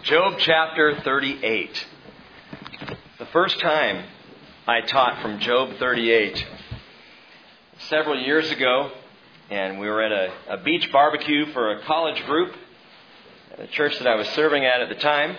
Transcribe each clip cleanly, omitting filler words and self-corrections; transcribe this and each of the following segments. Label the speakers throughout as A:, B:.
A: Job chapter 38. The first time I taught from Job 38 several years ago, and we were at a beach barbecue for a college group at the church that I was serving at the time.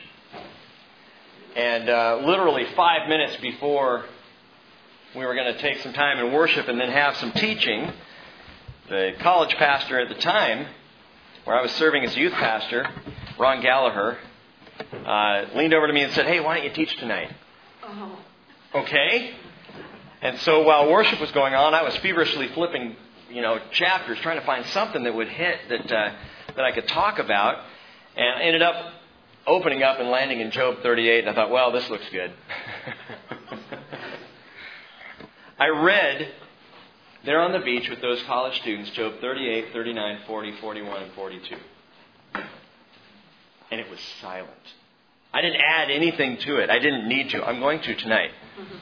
A: And literally 5 minutes before we were going to take some time in worship and then have some teaching, the college pastor at the time, where I was serving as youth pastor, Ron Gallagher, leaned over to me and said, "Hey, why don't you teach tonight?" Oh. Okay. And so while worship was going on, I was feverishly flipping, chapters, trying to find something that would hit that I could talk about. And I ended up opening up and landing in Job 38. And I thought, well, this looks good. I read there on the beach with those college students, Job 38, 39, 40, 41, and 42. And it was silent. I didn't add anything to it. I didn't need to. I'm going to tonight.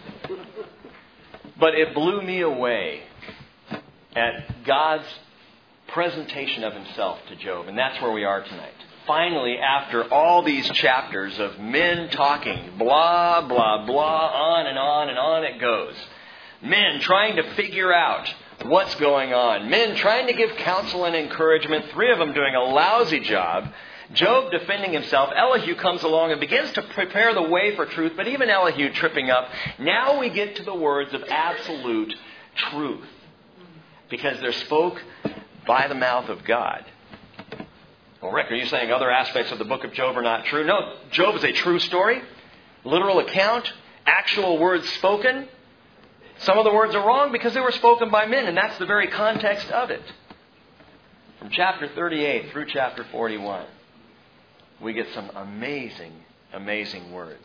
A: But it blew me away at God's presentation of Himself to Job. And that's where we are tonight. Finally, after all these chapters of men talking, blah, blah, blah, on and on it goes. Men trying to figure out what's going on. Men trying to give counsel and encouragement. 3 of them doing a lousy job. Job defending himself. Elihu comes along and begins to prepare the way for truth. But even Elihu tripping up. Now we get to the words of absolute truth. Because they're spoke by the mouth of God. Well, Rick, are you saying other aspects of the book of Job are not true? No, Job is a true story. Literal account. Actual words spoken. Some of the words are wrong because they were spoken by men, and that's the very context of it. From chapter 38 through chapter 41, we get some amazing, amazing words.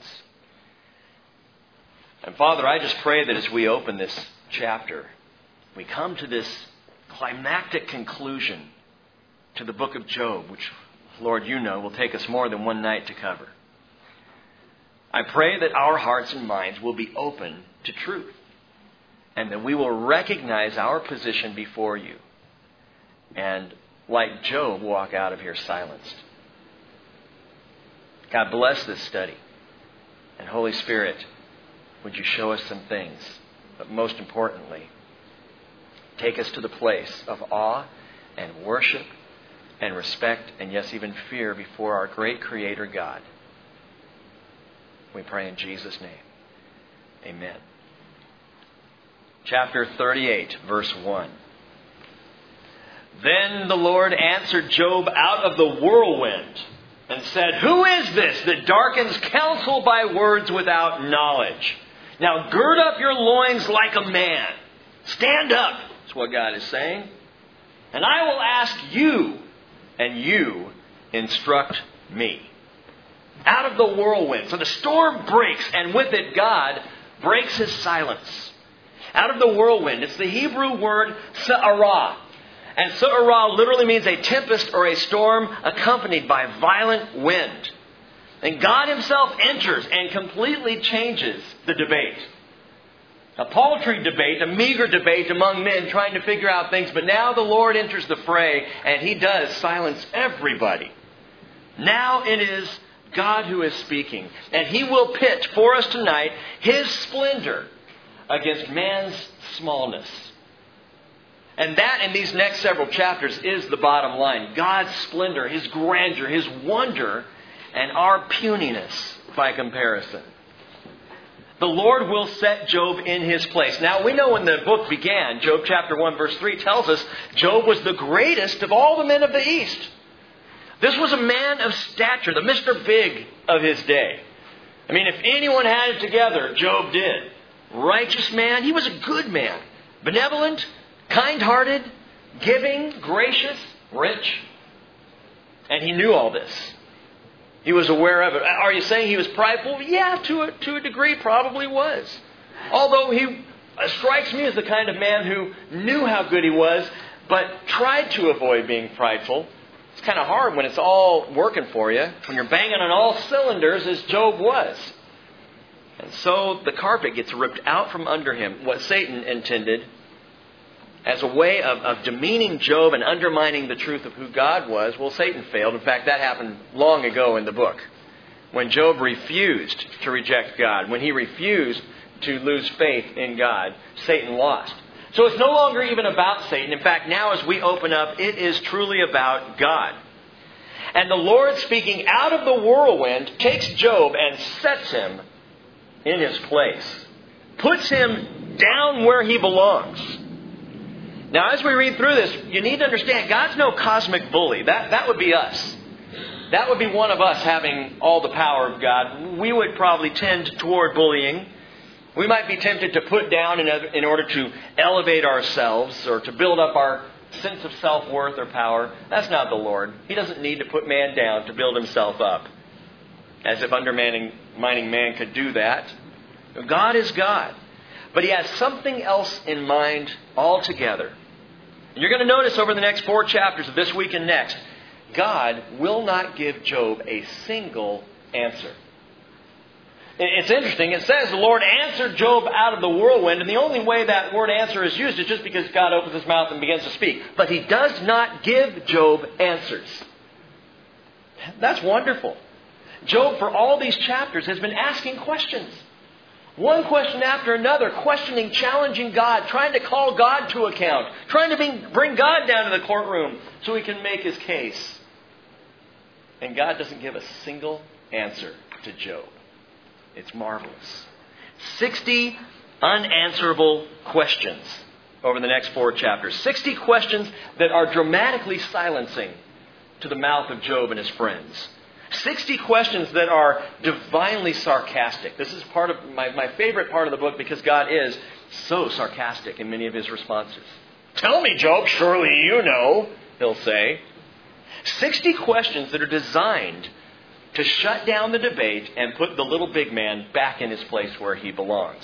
A: And Father, I just pray that as we open this chapter, we come to this climactic conclusion to the book of Job, which, Lord, will take us more than one night to cover. I pray that our hearts and minds will be open to truth. And that we will recognize our position before you. And like Job, walk out of here silenced. God bless this study. And Holy Spirit, would you show us some things? But most importantly, take us to the place of awe and worship and respect and yes, even fear before our great Creator God. We pray in Jesus' name. Amen. Chapter 38, verse 1. Then the Lord answered Job out of the whirlwind and said, "Who is this that darkens counsel by words without knowledge? Now gird up your loins like a man. Stand up," is what God is saying. "And I will ask you, and you instruct me." Out of the whirlwind. So the storm breaks, and with it God breaks His silence. Out of the whirlwind. It's the Hebrew word sa'arah. And sa'arah literally means a tempest or a storm accompanied by violent wind. And God Himself enters and completely changes the debate. A paltry debate, a meager debate among men trying to figure out things. But now the Lord enters the fray and He does silence everybody. Now it is God who is speaking. And He will pit for us tonight His splendor against man's smallness. And that in these next several chapters is the bottom line. God's splendor, His grandeur, His wonder, and our puniness by comparison. The Lord will set Job in his place. Now we know when the book began, Job chapter 1 verse 3 tells us Job was the greatest of all the men of the East. This was a man of stature, the Mr. Big of his day. I mean, if anyone had it together, Job did. Righteous man. He was a good man. Benevolent, kind-hearted, giving, gracious, rich. And he knew all this. He was aware of it. Are you saying he was prideful? Yeah, to a degree probably was. Although he strikes me as the kind of man who knew how good he was, but tried to avoid being prideful. It's kind of hard when it's all working for you, when you're banging on all cylinders as Job was. And so the carpet gets ripped out from under him. What Satan intended as a way of demeaning Job and undermining the truth of who God was, well, Satan failed. In fact, that happened long ago in the book. when Job refused to reject God, when he refused to lose faith in God, Satan lost. So it's no longer even about Satan. In fact, now as we open up, it is truly about God. And the Lord, speaking out of the whirlwind, takes Job and sets him in his place. Puts him down where he belongs. Now, as we read through this, you need to understand, God's no cosmic bully. That would be us. That would be one of us having all the power of God. We would probably tend toward bullying. We might be tempted to put down in order to elevate ourselves or to build up our sense of self-worth or power. That's not the Lord. He doesn't need to put man down to build himself up. As if undermining man could do that. God is God. But He has something else in mind altogether. You're going to notice over the next 4 chapters of this week and next, God will not give Job a single answer. It's interesting. It says the Lord answered Job out of the whirlwind. And the only way that word answer is used is just because God opens His mouth and begins to speak. But He does not give Job answers. That's wonderful. Job, for all these chapters, has been asking questions. One question after another, questioning, challenging God, trying to call God to account, trying to bring God down to the courtroom so He can make His case. And God doesn't give a single answer to Job. It's marvelous. 60 unanswerable questions over the next 4 chapters. 60 questions that are dramatically silencing to the mouth of Job and his friends. 60 questions that are divinely sarcastic. This is part of my favorite part of the book because God is so sarcastic in many of His responses. Tell me, Job, surely you know, He'll say. 60 questions that are designed to shut down the debate and put the little big man back in his place where he belongs.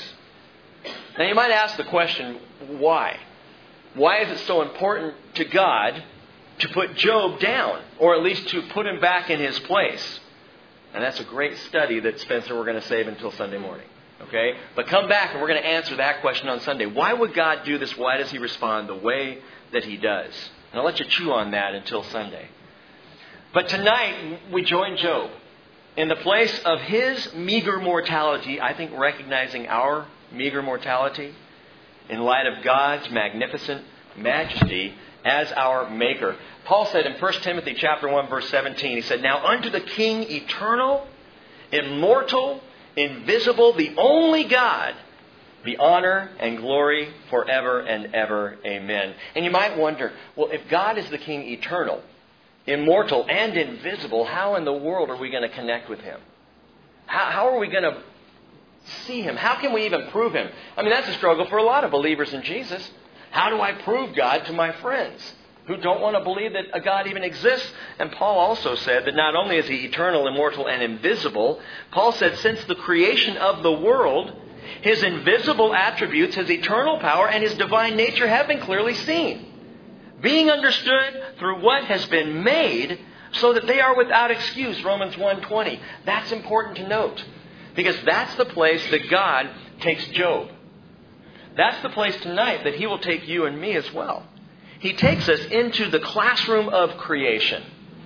A: Now you might ask the question, why? Why is it so important to God to put Job down, or at least to put him back in his place? And that's a great study that, Spencer, we're going to save until Sunday morning. Okay? But come back and we're going to answer that question on Sunday. Why would God do this? Why does He respond the way that He does? And I'll let you chew on that until Sunday. But tonight, we join Job in the place of his meager mortality, I think recognizing our meager mortality in light of God's magnificent majesty as our Maker. Paul said in 1 Timothy chapter 1, verse 17, he said, "Now unto the King eternal, immortal, invisible, the only God, be honor and glory forever and ever. Amen." And you might wonder, well, if God is the King eternal, immortal, and invisible, how in the world are we going to connect with Him? How are we going to see Him? How can we even prove Him? I mean, that's a struggle for a lot of believers in Jesus. How do I prove God to my friends who don't want to believe that a God even exists? And Paul also said that not only is He eternal, immortal, and invisible, Paul said since the creation of the world, His invisible attributes, His eternal power, and His divine nature have been clearly seen, being understood through what has been made, so that they are without excuse. Romans 1:20. That's important to note, because that's the place that God takes Job. That's the place tonight that He will take you and me as well. He takes us into the classroom of creation.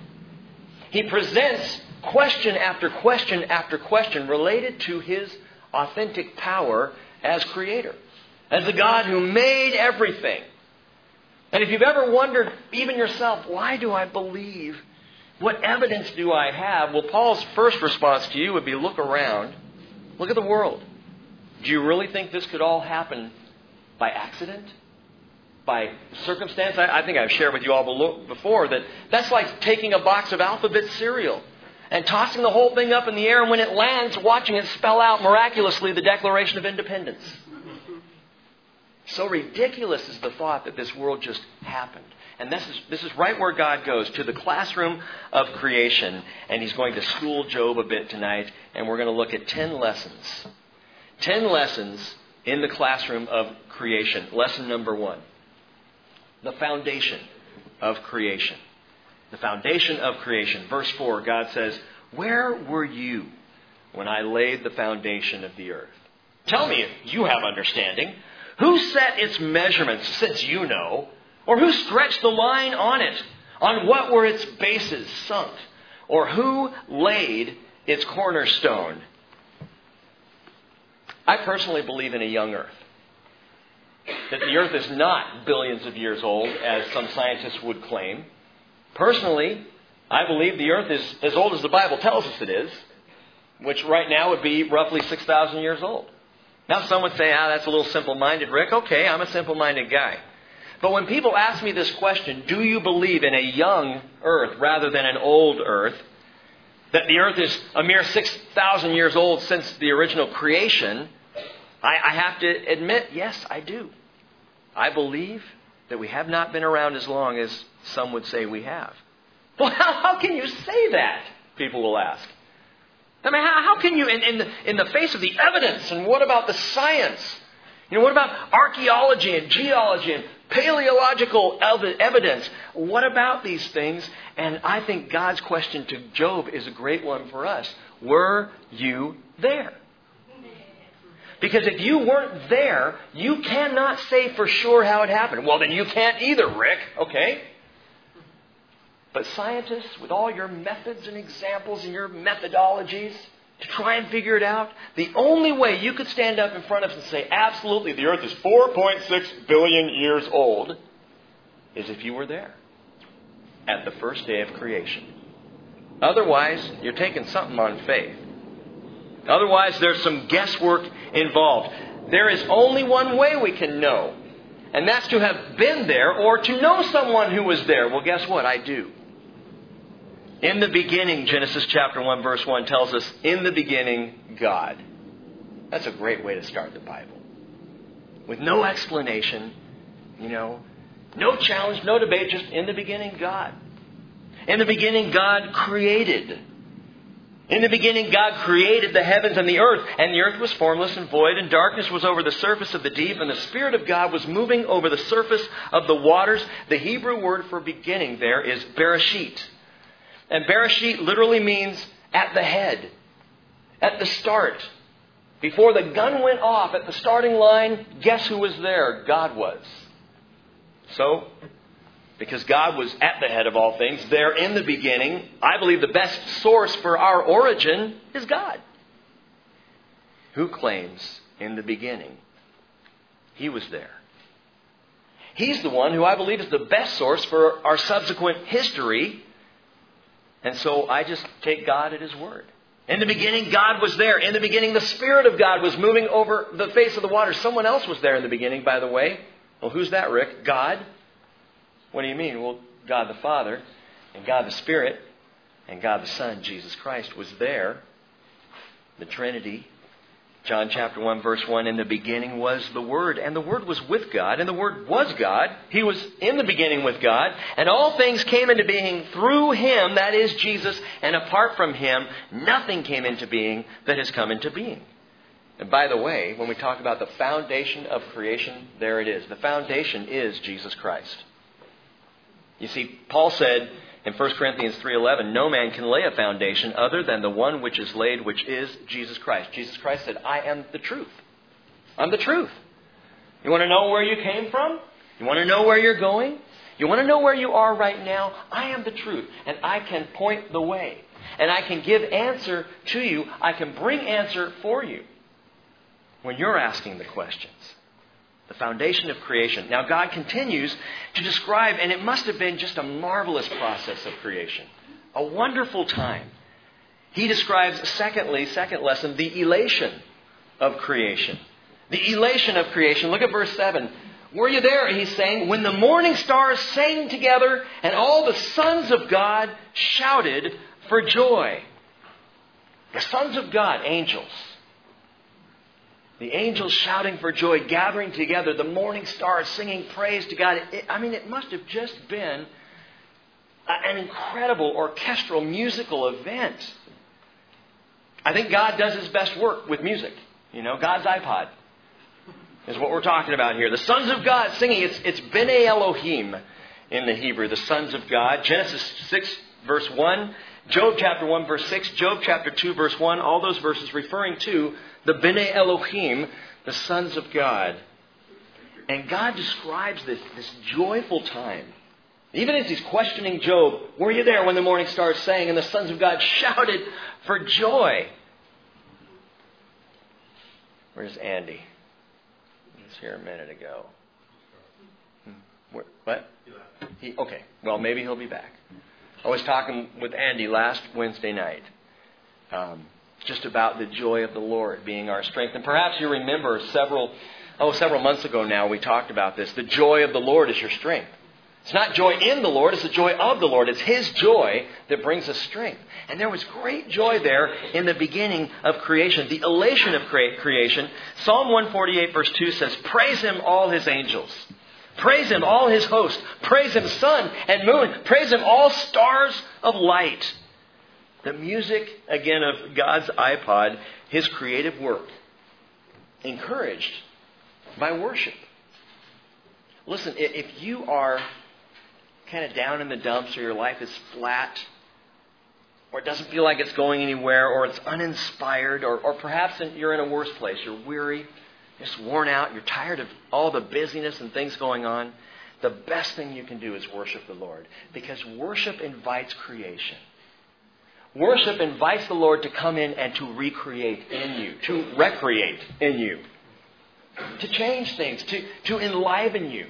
A: He presents question after question after question related to His authentic power as Creator, as the God who made everything. And if you've ever wondered, even yourself, why do I believe? What evidence do I have? Well, Paul's first response to you would be, look around. Look at the world. Do you really think this could all happen by accident? By circumstance? I think I've shared with you all before that that's like taking a box of alphabet cereal and tossing the whole thing up in the air, and when it lands, watching it spell out miraculously the Declaration of Independence. So ridiculous is the thought that this world just happened. And this is right where God goes, to the classroom of creation. And He's going to school Job a bit tonight. And we're going to look at 10 lessons. 10 lessons in the classroom of creation. Lesson number 1. The foundation of creation. The foundation of creation. Verse 4, God says, "Where were you when I laid the foundation of the earth? Tell me if you have understanding. Who set its measurements, since you know? Or who stretched the line on it? On what were its bases sunk? Or who laid its cornerstone. I personally believe in a young earth. That the earth is not billions of years old, as some scientists would claim. Personally, I believe the earth is as old as the Bible tells us it is, which right now would be roughly 6,000 years old. Now some would say, that's a little simple-minded, Rick. Okay, I'm a simple-minded guy. But when people ask me this question, do you believe in a young earth rather than an old earth, that the earth is a mere 6,000 years old since the original creation, I have to admit, yes, I do. I believe that we have not been around as long as some would say we have. Well, how can you say that? People will ask. I mean, how can you, in the face of the evidence, and what about the science? What about archaeology and geology and paleological evidence? What about these things? And I think God's question to Job is a great one for us. Were you there? Because if you weren't there, you cannot say for sure how it happened. Well, then you can't either, Rick. Okay. But scientists, with all your methods and examples and your methodologies to try and figure it out, the only way you could stand up in front of us and say, absolutely, the earth is 4.6 billion years old, is if you were there at the first day of creation. Otherwise, you're taking something on faith. Otherwise, there's some guesswork involved. There is only one way we can know, and that's to have been there or to know someone who was there. Well, guess what? I do. In the beginning, Genesis chapter 1, verse 1 tells us, in the beginning, God. That's a great way to start the Bible. With no explanation, no challenge, no debate, just in the beginning, God. In the beginning, God created. In the beginning, God created the heavens and the earth was formless and void, and darkness was over the surface of the deep, and the Spirit of God was moving over the surface of the waters. The Hebrew word for beginning there is Bereshit. And Bereshit literally means at the head, at the start. Before the gun went off at the starting line, guess who was there? God was. So, because God was at the head of all things, there in the beginning, I believe the best source for our origin is God. Who claims in the beginning He was there. He's the one who I believe is the best source for our subsequent history. And so I just take God at His word. In the beginning, God was there. In the beginning, the Spirit of God was moving over the face of the waters. Someone else was there in the beginning, by the way. Well, who's that, Rick? God? What do you mean? Well, God the Father, and God the Spirit, and God the Son, Jesus Christ, was there. The Trinity. John chapter 1, verse 1, in the beginning was the Word, and the Word was with God, and the Word was God. He was in the beginning with God, and all things came into being through Him, that is Jesus, and apart from Him, nothing came into being that has come into being. And by the way, when we talk about the foundation of creation, there it is. The foundation is Jesus Christ. You see, Paul said in 1 Corinthians 3:11, no man can lay a foundation other than the one which is laid, which is Jesus Christ. Jesus Christ said, I am the truth. I'm the truth. You want to know where you came from? You want to know where you're going? You want to know where you are right now? I am the truth. And I can point the way. And I can give answer to you. I can bring answer for you when you're asking the questions. The foundation of creation. Now God continues to describe, and it must have been just a marvelous process of creation. A wonderful time. He describes, second lesson, the elation of creation. The elation of creation. Look at verse 7. Were you there, he's saying, when the morning stars sang together and all the sons of God shouted for joy. The sons of God, angels. The angels shouting for joy, gathering together, the morning stars singing praise to God. It must have just been an incredible orchestral musical event. I think God does His best work with music. God's iPod is what we're talking about here. The sons of God singing. It's B'nai Elohim in the Hebrew, the sons of God. Genesis 6, verse 1. Job chapter 1, verse 6. Job chapter 2, verse 1. All those verses referring to the B'nai Elohim, the sons of God. And God describes this joyful time Even as he's questioning Job, were you there when the morning stars sang and the sons of God shouted for joy? Where's Andy? He was here a minute ago. What? Okay. Well, maybe he'll be back. I was talking with Andy last Wednesday night. Just about the joy of the Lord being our strength. And perhaps you remember several months ago now we talked about this. The joy of the Lord is your strength. It's not joy in the Lord, it's the joy of the Lord. It's His joy that brings us strength. And there was great joy there in the beginning of creation, the elation of creation. Psalm 148 verse 2 says, praise Him, all His angels. Praise Him, all His hosts. Praise Him, sun and moon. Praise Him, all stars of light. The music, again, of God's iPod, His creative work, encouraged by worship. Listen, if you are kind of down in the dumps, or your life is flat, or it doesn't feel like it's going anywhere, or it's uninspired, or perhaps you're in a worse place, you're weary, just worn out, you're tired of all the busyness and things going on, the best thing you can do is worship the Lord. Because worship invites creation. Worship invites the Lord to come in and to recreate in you, to recreate in you, to change things, to enliven you.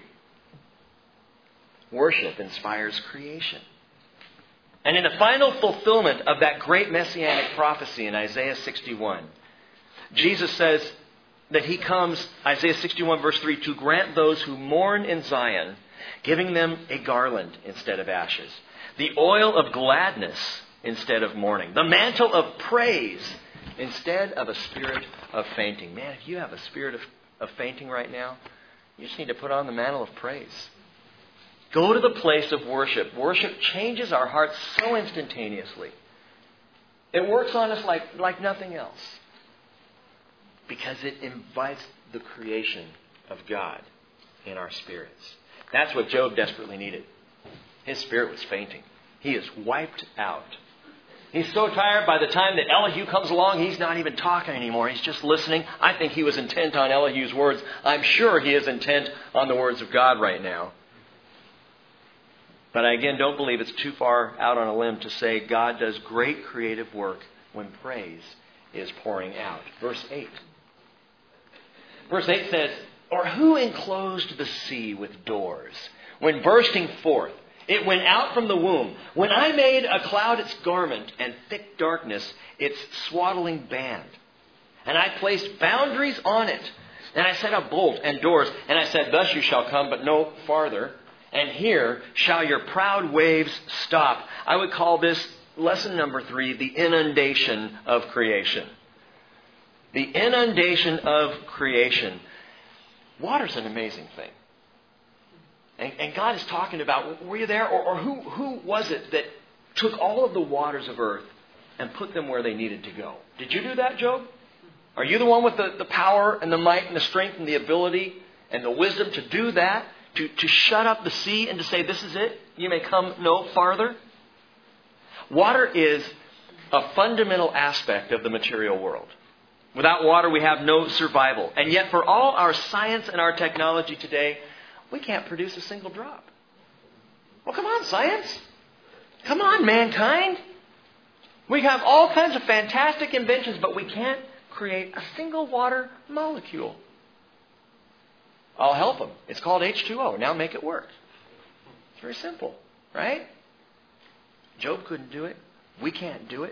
A: Worship inspires creation. And in the final fulfillment of that great messianic prophecy in Isaiah 61, Jesus says that He comes, Isaiah 61 verse 3, to grant those who mourn in Zion, giving them a garland instead of ashes, the oil of gladness instead of mourning, the mantle of praise instead of a spirit of fainting. Man, if you have a spirit of fainting right now, you just need to put on the mantle of praise. Go to the place of worship. Worship changes our hearts so instantaneously. It works on us like nothing else. Because it invites the creation of God in our spirits. That's what Job desperately needed. His spirit was fainting. He is wiped out. He's so tired by the time that Elihu comes along, he's not even talking anymore. He's just listening. I think he was intent on Elihu's words. I'm sure he is intent on the words of God right now. But I again don't believe it's too far out on a limb to say God does great creative work when praise is pouring out. Verse 8. Verse 8 says, or who enclosed the sea with doors? When bursting forth, it went out from the womb. When I made a cloud its garment and thick darkness its swaddling band. And I placed boundaries on it. And I set up bolt and doors. And I said, thus you shall come, but no farther. And here shall your proud waves stop. I would call this lesson number 3, the inundation of creation. The inundation of creation. Water's an amazing thing. And God is talking about, were you there? Or who was it that took all of the waters of earth and put them where they needed to go? Did you do that, Job? Are you the one with the power and the might and the strength and the ability and the wisdom to do that? To shut up the sea and to say, this is it? You may come no farther? Water is a fundamental aspect of the material world. Without water, we have no survival. And yet, for all our science and our technology today, we can't produce a single drop. Well, come on, science. Come on, mankind. We have all kinds of fantastic inventions, but we can't create a single water molecule. I'll help them. It's called H2O. Now make it work. It's very simple, right? Job couldn't do it. We can't do it.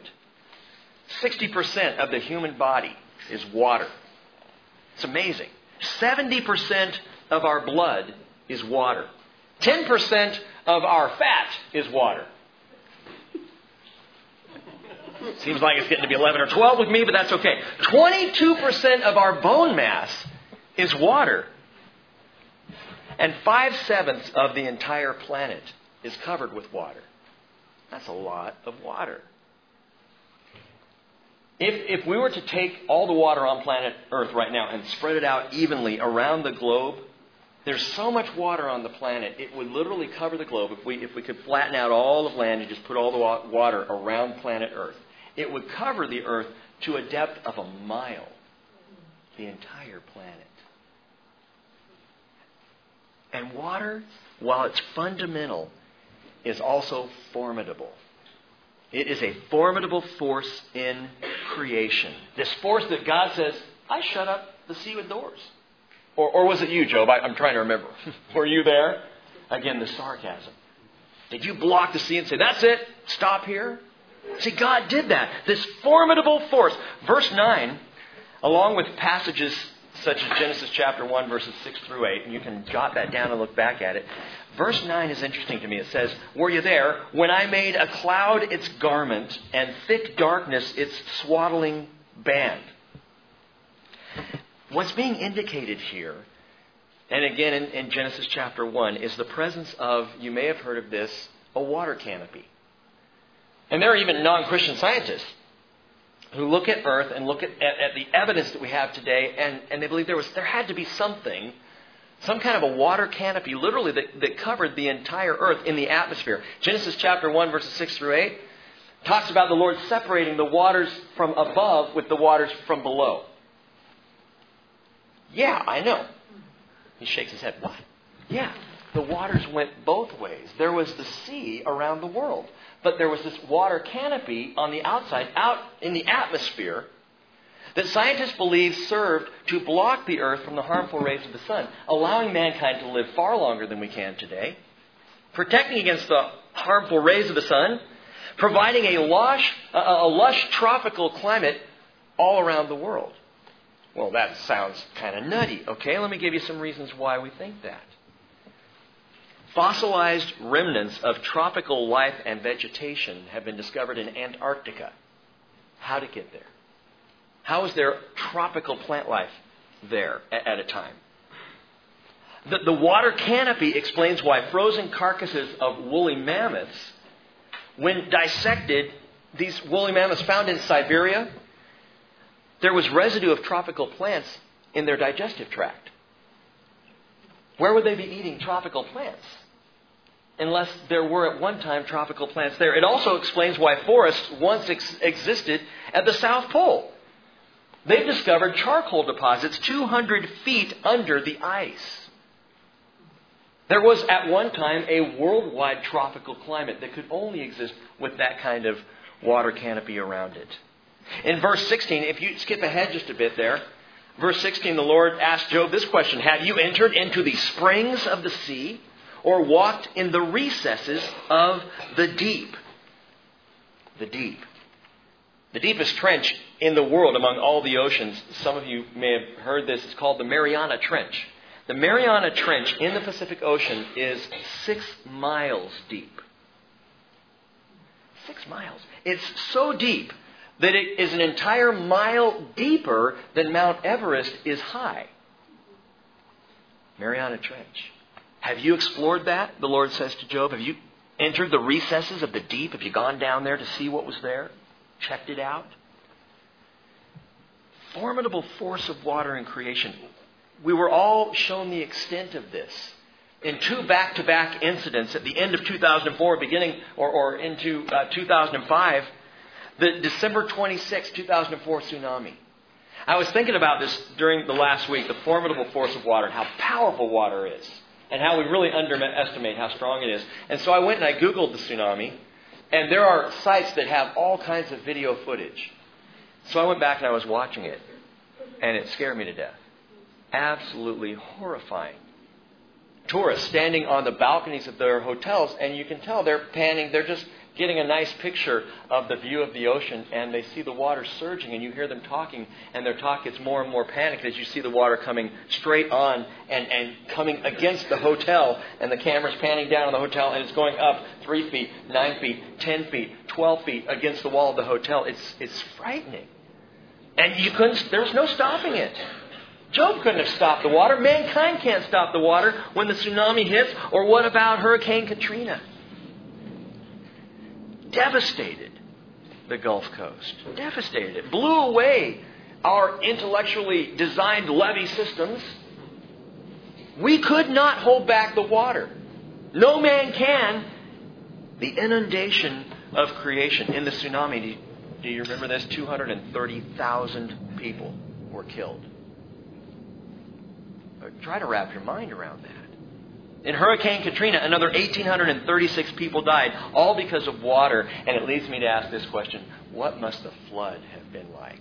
A: 60% of the human body is water. It's amazing. 70% of our blood is water. 10% of our fat is water. Seems like it's getting to be 11 or 12 with me, but that's okay. 22% of our bone mass is water. And 5/7 of the entire planet is covered with water. That's a lot of water. If we were to take all the water on planet Earth right now and spread it out evenly around the globe, there's so much water on the planet, it would literally cover the globe. If we could flatten out all of land and just put all the water around planet Earth, it would cover the Earth to a depth of a mile. The entire planet. And water, while it's fundamental, is also formidable. It is a formidable force in creation. This force that God says, I shut up the sea with doors. Or was it you, Job? I'm trying to remember. Were you there? Again, the sarcasm. Did you block the sea and say, that's it, stop here? See, God did that. This formidable force. Verse 9, along with passages such as Genesis chapter 1, verses 6 through 8, and you can jot that down and look back at it. Verse 9 is interesting to me. It says, were you there when I made a cloud its garment and thick darkness its swaddling band? What's being indicated here, and again in Genesis chapter 1, is the presence of, you may have heard of this, a water canopy. And there are even non-Christian scientists who look at Earth and look at the evidence that we have today, and they believe there had to be something, some kind of a water canopy, literally, that covered the entire Earth in the atmosphere. Genesis chapter 1, verses 6 through 8, talks about the Lord separating the waters from above with the waters from below. Yeah, I know. He shakes his head. What? Yeah, the waters went both ways. There was the sea around the world. But there was this water canopy on the outside, out in the atmosphere, that scientists believe served to block the earth from the harmful rays of the sun, allowing mankind to live far longer than we can today, protecting against the harmful rays of the sun, providing a lush tropical climate all around the world. Well, that sounds kind of nutty. Okay, let me give you some reasons why we think that. Fossilized remnants of tropical life and vegetation have been discovered in Antarctica. How to get there? How is there tropical plant life there at a time? The water canopy explains why frozen carcasses of woolly mammoths, when dissected, these woolly mammoths found in Siberia, there was residue of tropical plants in their digestive tract. Where would they be eating tropical plants? Unless there were at one time tropical plants there. It also explains why forests once existed at the South Pole. They've discovered charcoal deposits 200 feet under the ice. There was at one time a worldwide tropical climate that could only exist with that kind of water canopy around it. In verse 16, if you skip ahead just a bit there, verse 16, the Lord asked Job this question, have you entered into the springs of the sea, or walked in the recesses of the deep? The deep. The deepest trench in the world among all the oceans, some of you may have heard this, it's called the Mariana Trench. The Mariana Trench in the Pacific Ocean is 6 miles deep. 6 miles. It's so deep that it is an entire mile deeper than Mount Everest is high. Mariana Trench. Have you explored that? The Lord says to Job. Have you entered the recesses of the deep? Have you gone down there to see what was there? Checked it out? Formidable force of water in creation. We were all shown the extent of this in 2 back-to-back incidents at the end of 2004, beginning or into 2005, the December 26, 2004 tsunami. I was thinking about this during the last week, the formidable force of water, and how powerful water is, and how we really underestimate how strong it is. And so I went and I Googled the tsunami, and there are sites that have all kinds of video footage. So I went back and I was watching it, and it scared me to death. Absolutely horrifying. Tourists standing on the balconies of their hotels, and you can tell they're panning, they're just getting a nice picture of the view of the ocean, and they see the water surging, and you hear them talking, and their talk gets more and more panicked as you see the water coming straight on and coming against the hotel, and the camera's panning down on the hotel, and it's going up 3 feet, 9 feet, 10 feet, 12 feet against the wall of the hotel. It's frightening. And there's no stopping it. Job couldn't have stopped the water. Mankind can't stop the water when the tsunami hits. Or what about Hurricane Katrina? Devastated the Gulf Coast. Devastated it. Blew away our intellectually designed levee systems. We could not hold back the water. No man can. The inundation of creation in the tsunami. Do you remember this? 230,000 people were killed. Try to wrap your mind around that. In Hurricane Katrina, another 1,836 people died, all because of water. And it leads me to ask this question: what must the flood have been like?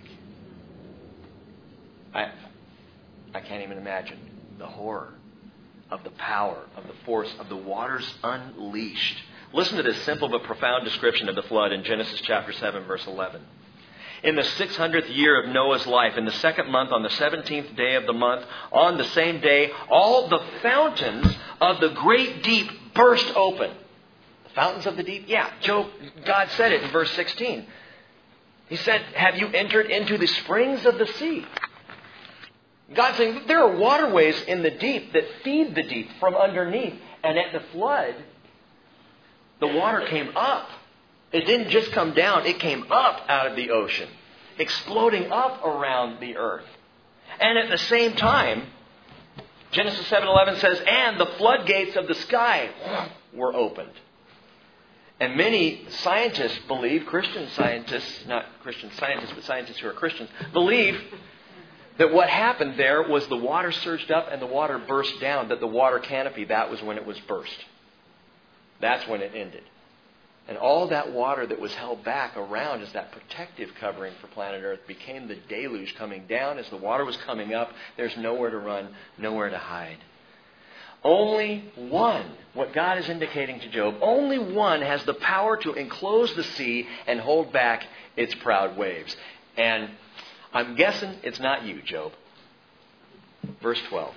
A: I can't even imagine the horror of the power, of the force, of the waters unleashed. Listen to this simple but profound description of the flood in Genesis chapter 7, verse 11. In the 600th year of Noah's life, in the second month, on the 17th day of the month, on the same day, all the fountains of the great deep burst open. The fountains of the deep? Yeah, God said it in verse 16. He said, have you entered into the springs of the sea? God's saying there are waterways in the deep that feed the deep from underneath. And at the flood, the water came up. It didn't just come down. It came up out of the ocean, exploding up around the earth. And at the same time, Genesis 7:11 says, and the floodgates of the sky were opened. And many scientists believe, Christian scientists, not Christian scientists, but scientists who are Christians, believe that what happened there was the water surged up and the water burst down, that the water canopy, that was when it was burst. That's when it ended. And all that water that was held back around as that protective covering for planet Earth became the deluge coming down. As the water was coming up, there's nowhere to run, nowhere to hide. Only one, what God is indicating to Job, only one has the power to enclose the sea and hold back its proud waves. And I'm guessing it's not you, Job. Verse 12.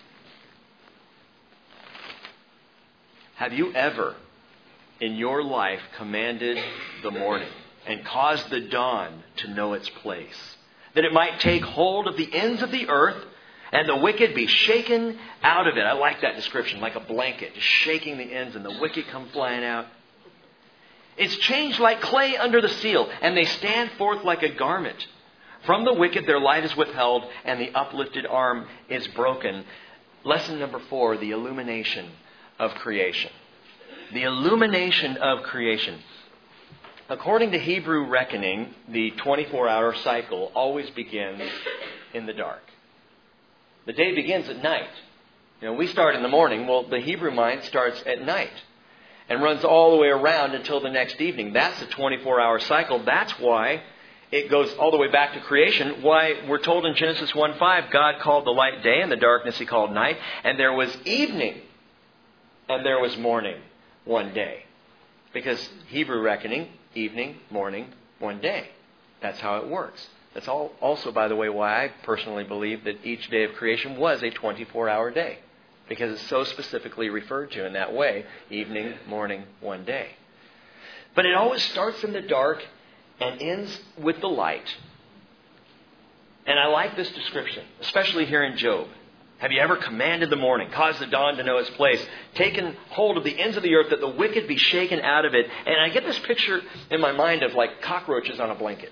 A: Have you ever in your life commanded the morning and caused the dawn to know its place, that it might take hold of the ends of the earth and the wicked be shaken out of it? I like that description, like a blanket, just shaking the ends and the wicked come flying out. It's changed like clay under the seal, and they stand forth like a garment. From the wicked their light is withheld, and the uplifted arm is broken. Lesson number 4, the illumination of creation. The illumination of creation. According to Hebrew reckoning, the 24-hour cycle always begins in the dark. The day begins at night. We start in the morning. Well, the Hebrew mind starts at night and runs all the way around until the next evening. That's a 24-hour cycle. That's why it goes all the way back to creation. Why we're told in Genesis 1:5, God called the light day and the darkness He called night. And there was evening and there was morning one day. Because Hebrew reckoning, evening, morning, one day. That's how it works. That's also, by the way, why I personally believe that each day of creation was a 24-hour day. Because it's so specifically referred to in that way. Evening, morning, one day. But it always starts in the dark and ends with the light. And I like this description, especially here in Job. Have you ever commanded the morning, caused the dawn to know its place, taken hold of the ends of the earth that the wicked be shaken out of it? And I get this picture in my mind of like cockroaches on a blanket.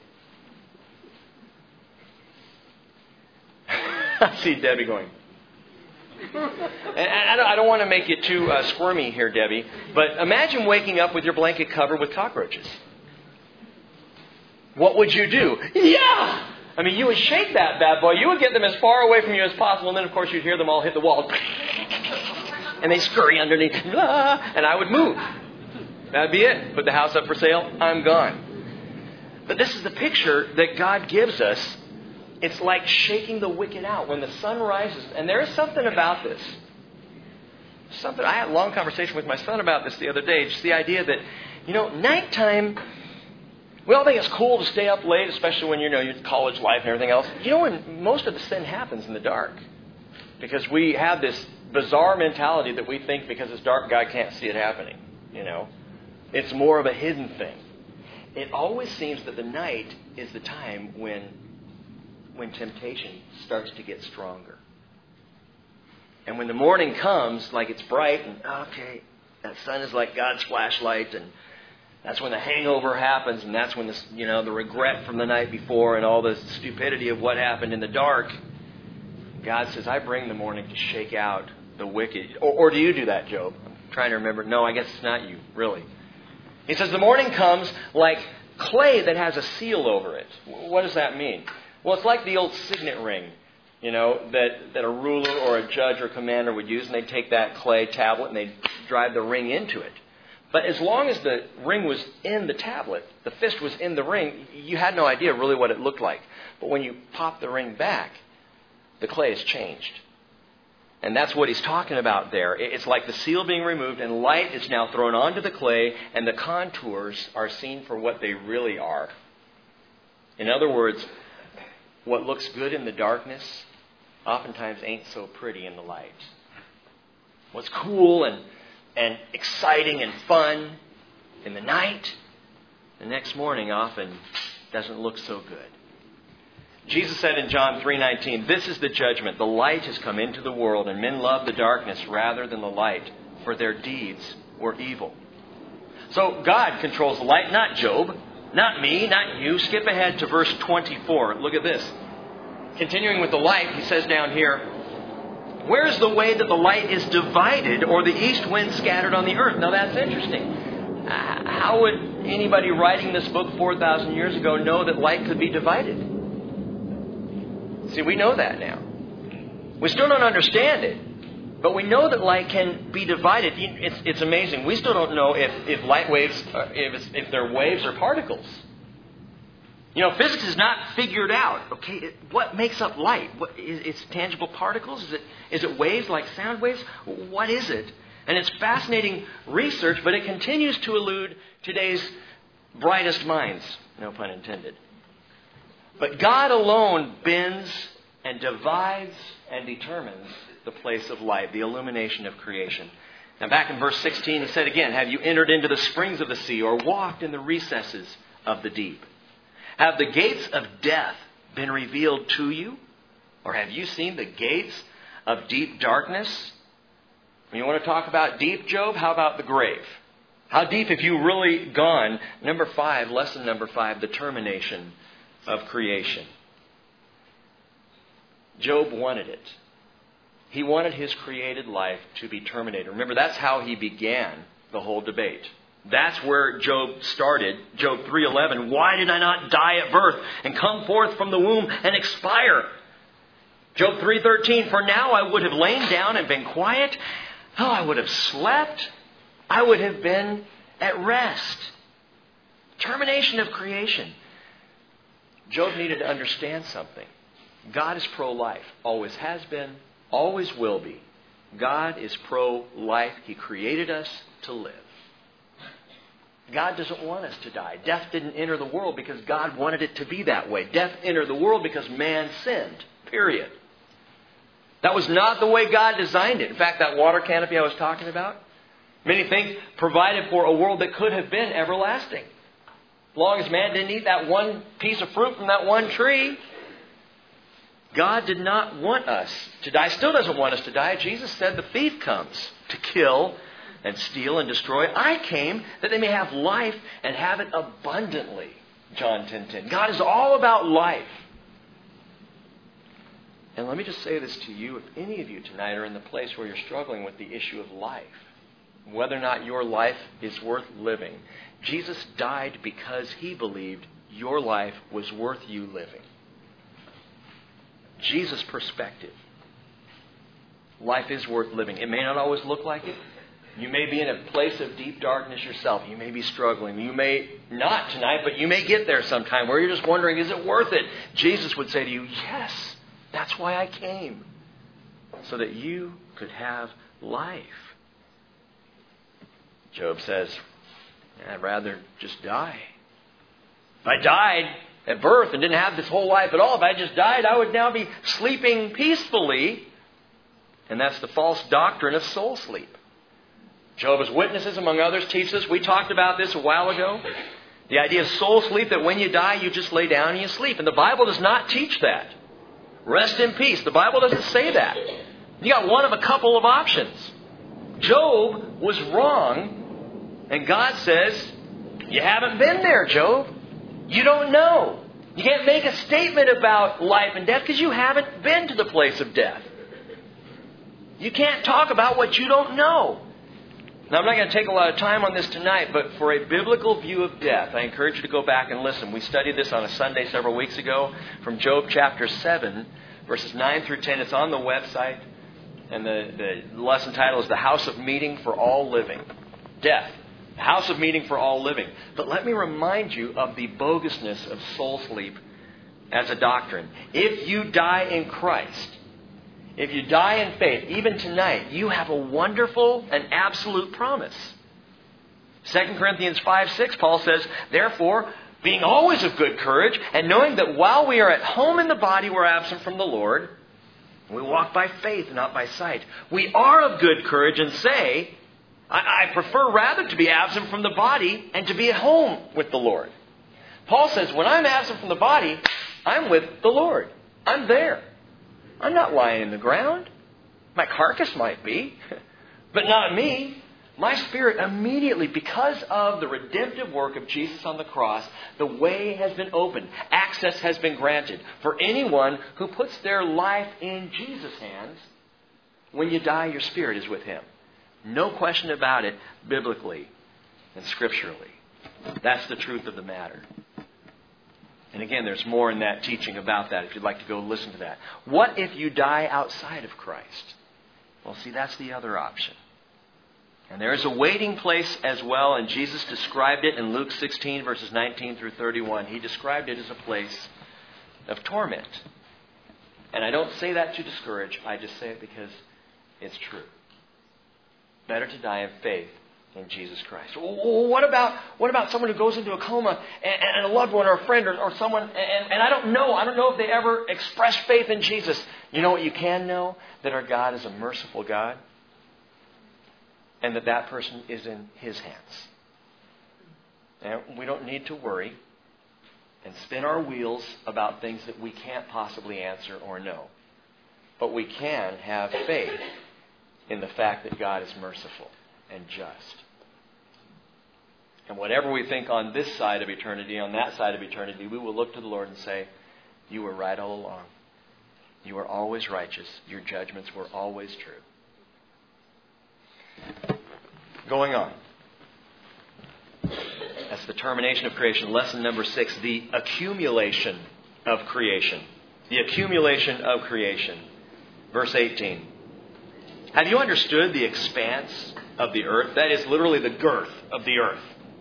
A: I see Debbie going. And I don't want to make you too squirmy here, Debbie, but imagine waking up with your blanket covered with cockroaches. What would you do? Yeah! I mean, you would shake that bad boy. You would get them as far away from you as possible. And then, of course, you'd hear them all hit the wall. And they scurry underneath. And I would move. That'd be it. Put the house up for sale. I'm gone. But this is the picture that God gives us. It's like shaking the wicked out when the sun rises. And there is something about this. I had a long conversation with my son about this the other day. Just the idea that, nighttime, we all think it's cool to stay up late, especially when your college life and everything else. When most of the sin happens in the dark. Because we have this bizarre mentality that we think because it's dark, God can't see it happening. It's more of a hidden thing. It always seems that the night is the time when temptation starts to get stronger. And when the morning comes, like it's bright and, okay, that sun is like God's flashlight, and that's when the hangover happens, and that's when the regret from the night before and all the stupidity of what happened in the dark. God says, I bring the morning to shake out the wicked. Or do you do that, Job? I'm trying to remember. No, I guess it's not you, really. He says the morning comes like clay that has a seal over it. What does that mean? Well, it's like the old signet ring that a ruler or a judge or commander would use, and they'd take that clay tablet and they'd drive the ring into it. But as long as the ring was in the tablet, the fist was in the ring, you had no idea really what it looked like. But when you pop the ring back, the clay has changed. And that's what he's talking about there. It's like the seal being removed and light is now thrown onto the clay and the contours are seen for what they really are. In other words, what looks good in the darkness oftentimes ain't so pretty in the light. What's cool and exciting and fun in the night, the next morning often doesn't look so good. Jesus said in John 3:19, "This is the judgment. The light has come into the world, and men love the darkness rather than the light, for their deeds were evil." So God controls the light, not Job, not me, not you. Skip ahead to verse 24. Look at this. Continuing with the light, he says down here, "Where is the way that the light is divided, or the east wind scattered on the earth?" Now that's interesting. How would anybody writing this book 4,000 years ago know that light could be divided? See, we know that now. We still don't understand it, but we know that light can be divided. It's amazing. We still don't know if light waves, if they're waves or particles. Physics is not figured out. Okay, what makes up light? It's tangible particles? Is it waves like sound waves? What is it? And it's fascinating research, but it continues to elude today's brightest minds. No pun intended. But God alone bends and divides and determines the place of light, the illumination of creation. Now back in verse 16, he said again, "Have you entered into the springs of the sea or walked in the recesses of the deep? Have the gates of death been revealed to you? Or have you seen the gates of deep darkness?" When you want to talk about deep, Job, how about the grave? How deep have you really gone? Number 5, lesson number 5, the termination of creation. Job wanted it. He wanted his created life to be terminated. Remember, that's how he began the whole debate. That's where Job started. Job 3:11, "Why did I not die at birth and come forth from the womb and expire?" Job 3:13, "For now I would have lain down and been quiet. Oh, I would have slept. I would have been at rest." Termination of creation. Job needed to understand something. God is pro-life. Always has been. Always will be. God is pro-life. He created us to live. God doesn't want us to die. Death didn't enter the world because God wanted it to be that way. Death entered the world because man sinned. Period. That was not the way God designed it. In fact, that water canopy I was talking about, many think provided for a world that could have been everlasting. As long as man didn't eat that one piece of fruit from that one tree. God did not want us to die. Still doesn't want us to die. Jesus said the thief comes to kill and steal and destroy. I came that they may have life and have it abundantly. John 10:10. God is all about life. And let me just say this to you. If any of you tonight are in the place where you're struggling with the issue of life, whether or not your life is worth living, Jesus died because He believed your life was worth you living. Jesus' perspective. Life is worth living. It may not always look like it. You may be in a place of deep darkness yourself. You may be struggling. You may not tonight, but you may get there sometime where you're just wondering, is it worth it? Jesus would say to you, yes, that's why I came. So that you could have life. Job says, I'd rather just die. If I died at birth and didn't have this whole life at all, if I just died, I would now be sleeping peacefully. And that's the false doctrine of soul sleep. Jehovah's Witnesses, among others, teach us. We talked about this a while ago. The idea of soul sleep, that when you die, you just lay down and you sleep. And the Bible does not teach that. Rest in peace. The Bible doesn't say that. You got one of a couple of options. Job was wrong, and God says, you haven't been there, Job. You don't know. You can't make a statement about life and death because you haven't been to the place of death. You can't talk about what you don't know. Now, I'm not going to take a lot of time on this tonight, but for a biblical view of death, I encourage you to go back and listen. We studied this on a Sunday several weeks ago from Job chapter 7 verses 9 through 10. It's on the website. And the lesson title is The House of Meeting for All Living. Death. The House of Meeting for All Living. But let me remind you of the bogusness of soul sleep as a doctrine. If you die in Christ, if you die in faith, even tonight, you have a wonderful and absolute promise. 2 Corinthians 5:6, Paul says, therefore, being always of good courage, and knowing that while we are at home in the body, we're absent from the Lord, we walk by faith, not by sight. We are of good courage and say, I prefer rather to be absent from the body and to be at home with the Lord. Paul says, when I'm absent from the body, I'm with the Lord. I'm there. I'm not lying in the ground. My carcass might be, but not me. My spirit immediately, because of the redemptive work of Jesus on the cross, the way has been opened. Access has been granted for anyone who puts their life in Jesus' hands. When you die, your spirit is with Him. No question about it, biblically and scripturally. That's the truth of the matter. And again, there's more in that teaching about that if you'd like to go listen to that. What if you die outside of Christ? Well, see, that's the other option. And there is a waiting place as well, and Jesus described it in Luke 16, verses 19 through 31. He described it as a place of torment. And I don't say that to discourage. I just say it because it's true. Better to die in faith in Jesus Christ. What about someone who goes into a coma and a loved one or a friend or someone, and I don't know if they ever express faith in Jesus. You know what you can know? That our God is a merciful God. And that person is in His hands. And we don't need to worry and spin our wheels about things that we can't possibly answer or know. But we can have faith in the fact that God is merciful and just. And whatever we think on this side of eternity, on that side of eternity, we will look to the Lord and say, you were right all along. You were always righteous. Your judgments were always true. Going on. That's the termination of creation. Lesson number 6, the accumulation of creation. The accumulation of creation. Verse 18. Have you understood the expanse of the earth? That is literally the girth of the earth.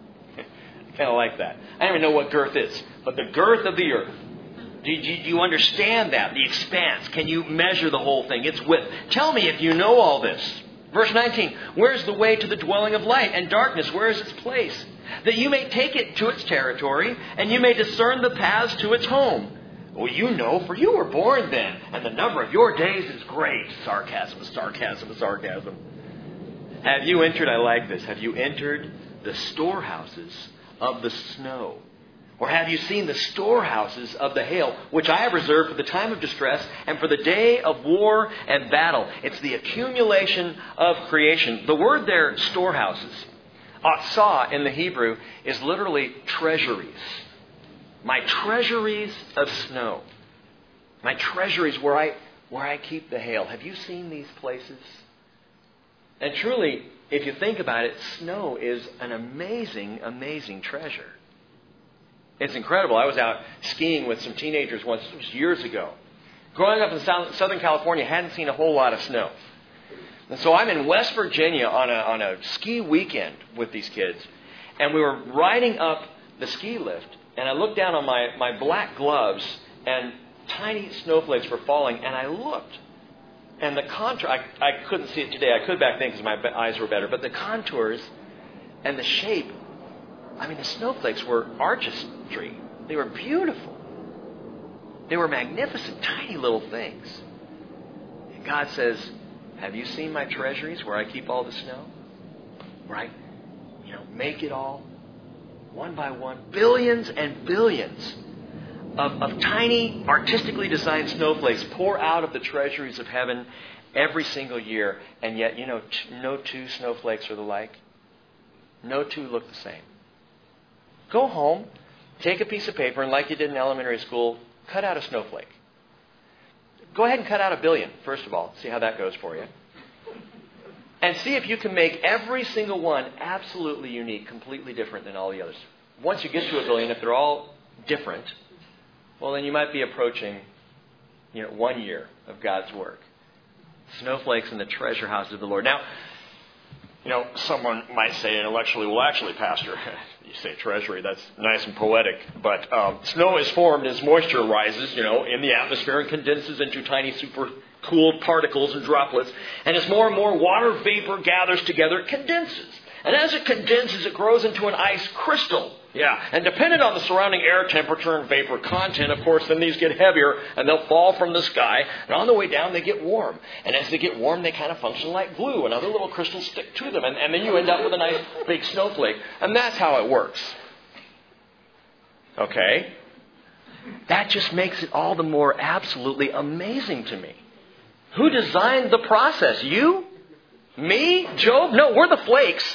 A: Kind of like that. I don't even know what girth is, but the girth of the earth. Do you understand that? The expanse. Can you measure the whole thing? Its width. Tell me if you know all this. Verse 19, where's the way to the dwelling of light? And darkness, where is its place? That you may take it to its territory, and you may discern the paths to its home. Well, you know, for you were born then, and the number of your days is great. Sarcasm, sarcasm, sarcasm. Have you entered, I like this, have you entered the storehouses of the snow? Or have you seen the storehouses of the hail, which I have reserved for the time of distress and for the day of war and battle? It's the accumulation of creation. The word there, storehouses, atzah in the Hebrew, is literally treasuries. My treasuries of snow. My treasuries where I keep the hail. Have you seen these places? And truly, if you think about it, snow is an amazing, amazing treasure. It's incredible. I was out skiing with some teenagers once, it was years ago. Growing up in Southern California, hadn't seen a whole lot of snow. And so I'm in West Virginia on a ski weekend with these kids. And we were riding up the ski lift. And I looked down on my black gloves, and tiny snowflakes were falling. And I looked. And the contour, I couldn't see it today. I could back then because my eyes were better. But the contours and the shape, I mean, the snowflakes were artistry. They were beautiful. They were magnificent, tiny little things. And God says, have you seen my treasuries where I keep all the snow? Right? Make it all one by one. Billions and billions of tiny, artistically designed snowflakes pour out of the treasuries of heaven every single year. And yet, no two snowflakes are the like. No two look the same. Go home, take a piece of paper, and like you did in elementary school, cut out a snowflake. Go ahead and cut out 1 billion, first of all. See how that goes for you. And see if you can make every single one absolutely unique, completely different than all the others. Once you get to 1 billion, if they're all different, well, then you might be approaching 1 year of God's work. Snowflakes in the treasure house of the Lord. Now, someone might say intellectually, well, actually, Pastor, you say treasury, that's nice and poetic, but snow is formed as moisture rises, in the atmosphere and condenses into tiny super-cooled particles and droplets. And as more and more water vapor gathers together, it condenses. And as it condenses, it grows into an ice crystal. Yeah, and dependent on the surrounding air temperature and vapor content, of course, then these get heavier and they'll fall from the sky. And on the way down, they get warm. And as they get warm, they kind of function like glue. And other little crystals stick to them. And then you end up with a nice big snowflake. And that's how it works. Okay? That just makes it all the more absolutely amazing to me. Who designed the process? You? Me? Job? No, we're the flakes.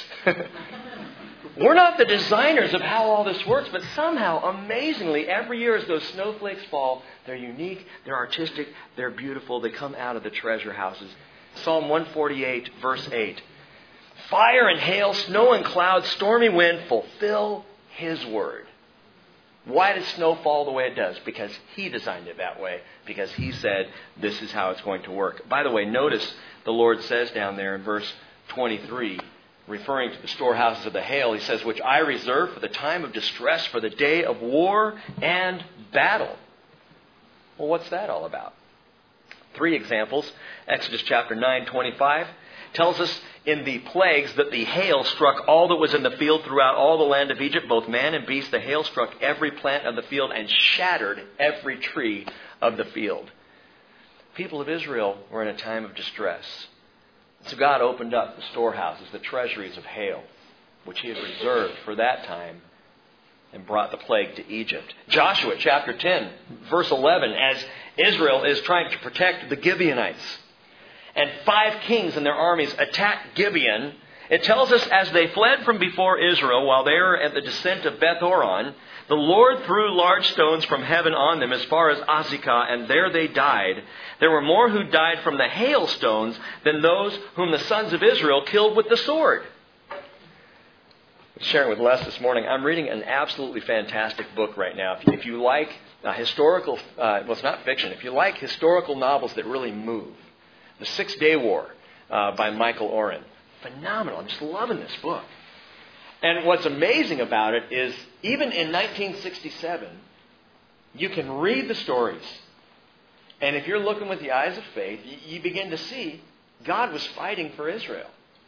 A: We're not the designers of how all this works, but somehow, amazingly, every year as those snowflakes fall, they're unique, they're artistic, they're beautiful, they come out of the treasure houses. Psalm 148, verse 8. Fire and hail, snow and clouds, stormy wind, fulfill His word. Why does snow fall the way it does? Because He designed it that way. Because He said this is how it's going to work. By the way, notice the Lord says down there in verse 23, referring to the storehouses of the hail, He says, which I reserve for the time of distress, for the day of war and battle. Well, what's that all about? 3 examples. Exodus chapter 9:25 tells us in the plagues that the hail struck all that was in the field throughout all the land of Egypt, both man and beast. The hail struck every plant of the field and shattered every tree of the field. People of Israel were in a time of distress. So God opened up the storehouses, the treasuries of hail, which He had reserved for that time, and brought the plague to Egypt. Joshua chapter 10, verse 11, as Israel is trying to protect the Gibeonites, and 5 kings and their armies attacked Gibeon, it tells us as they fled from before Israel while they were at the descent of Beth Horon, the Lord threw large stones from heaven on them as far as Azekah, and there they died. There were more who died from the hailstones than those whom the sons of Israel killed with the sword. I was sharing with Les this morning, I'm reading an absolutely fantastic book right now. If you like historical, it's not fiction, if you like historical novels that really move, The 6 Day War by Michael Oren. Phenomenal. I'm just loving this book. And what's amazing about it is, even in 1967, you can read the stories. And if you're looking with the eyes of faith, you begin to see God was fighting for Israel.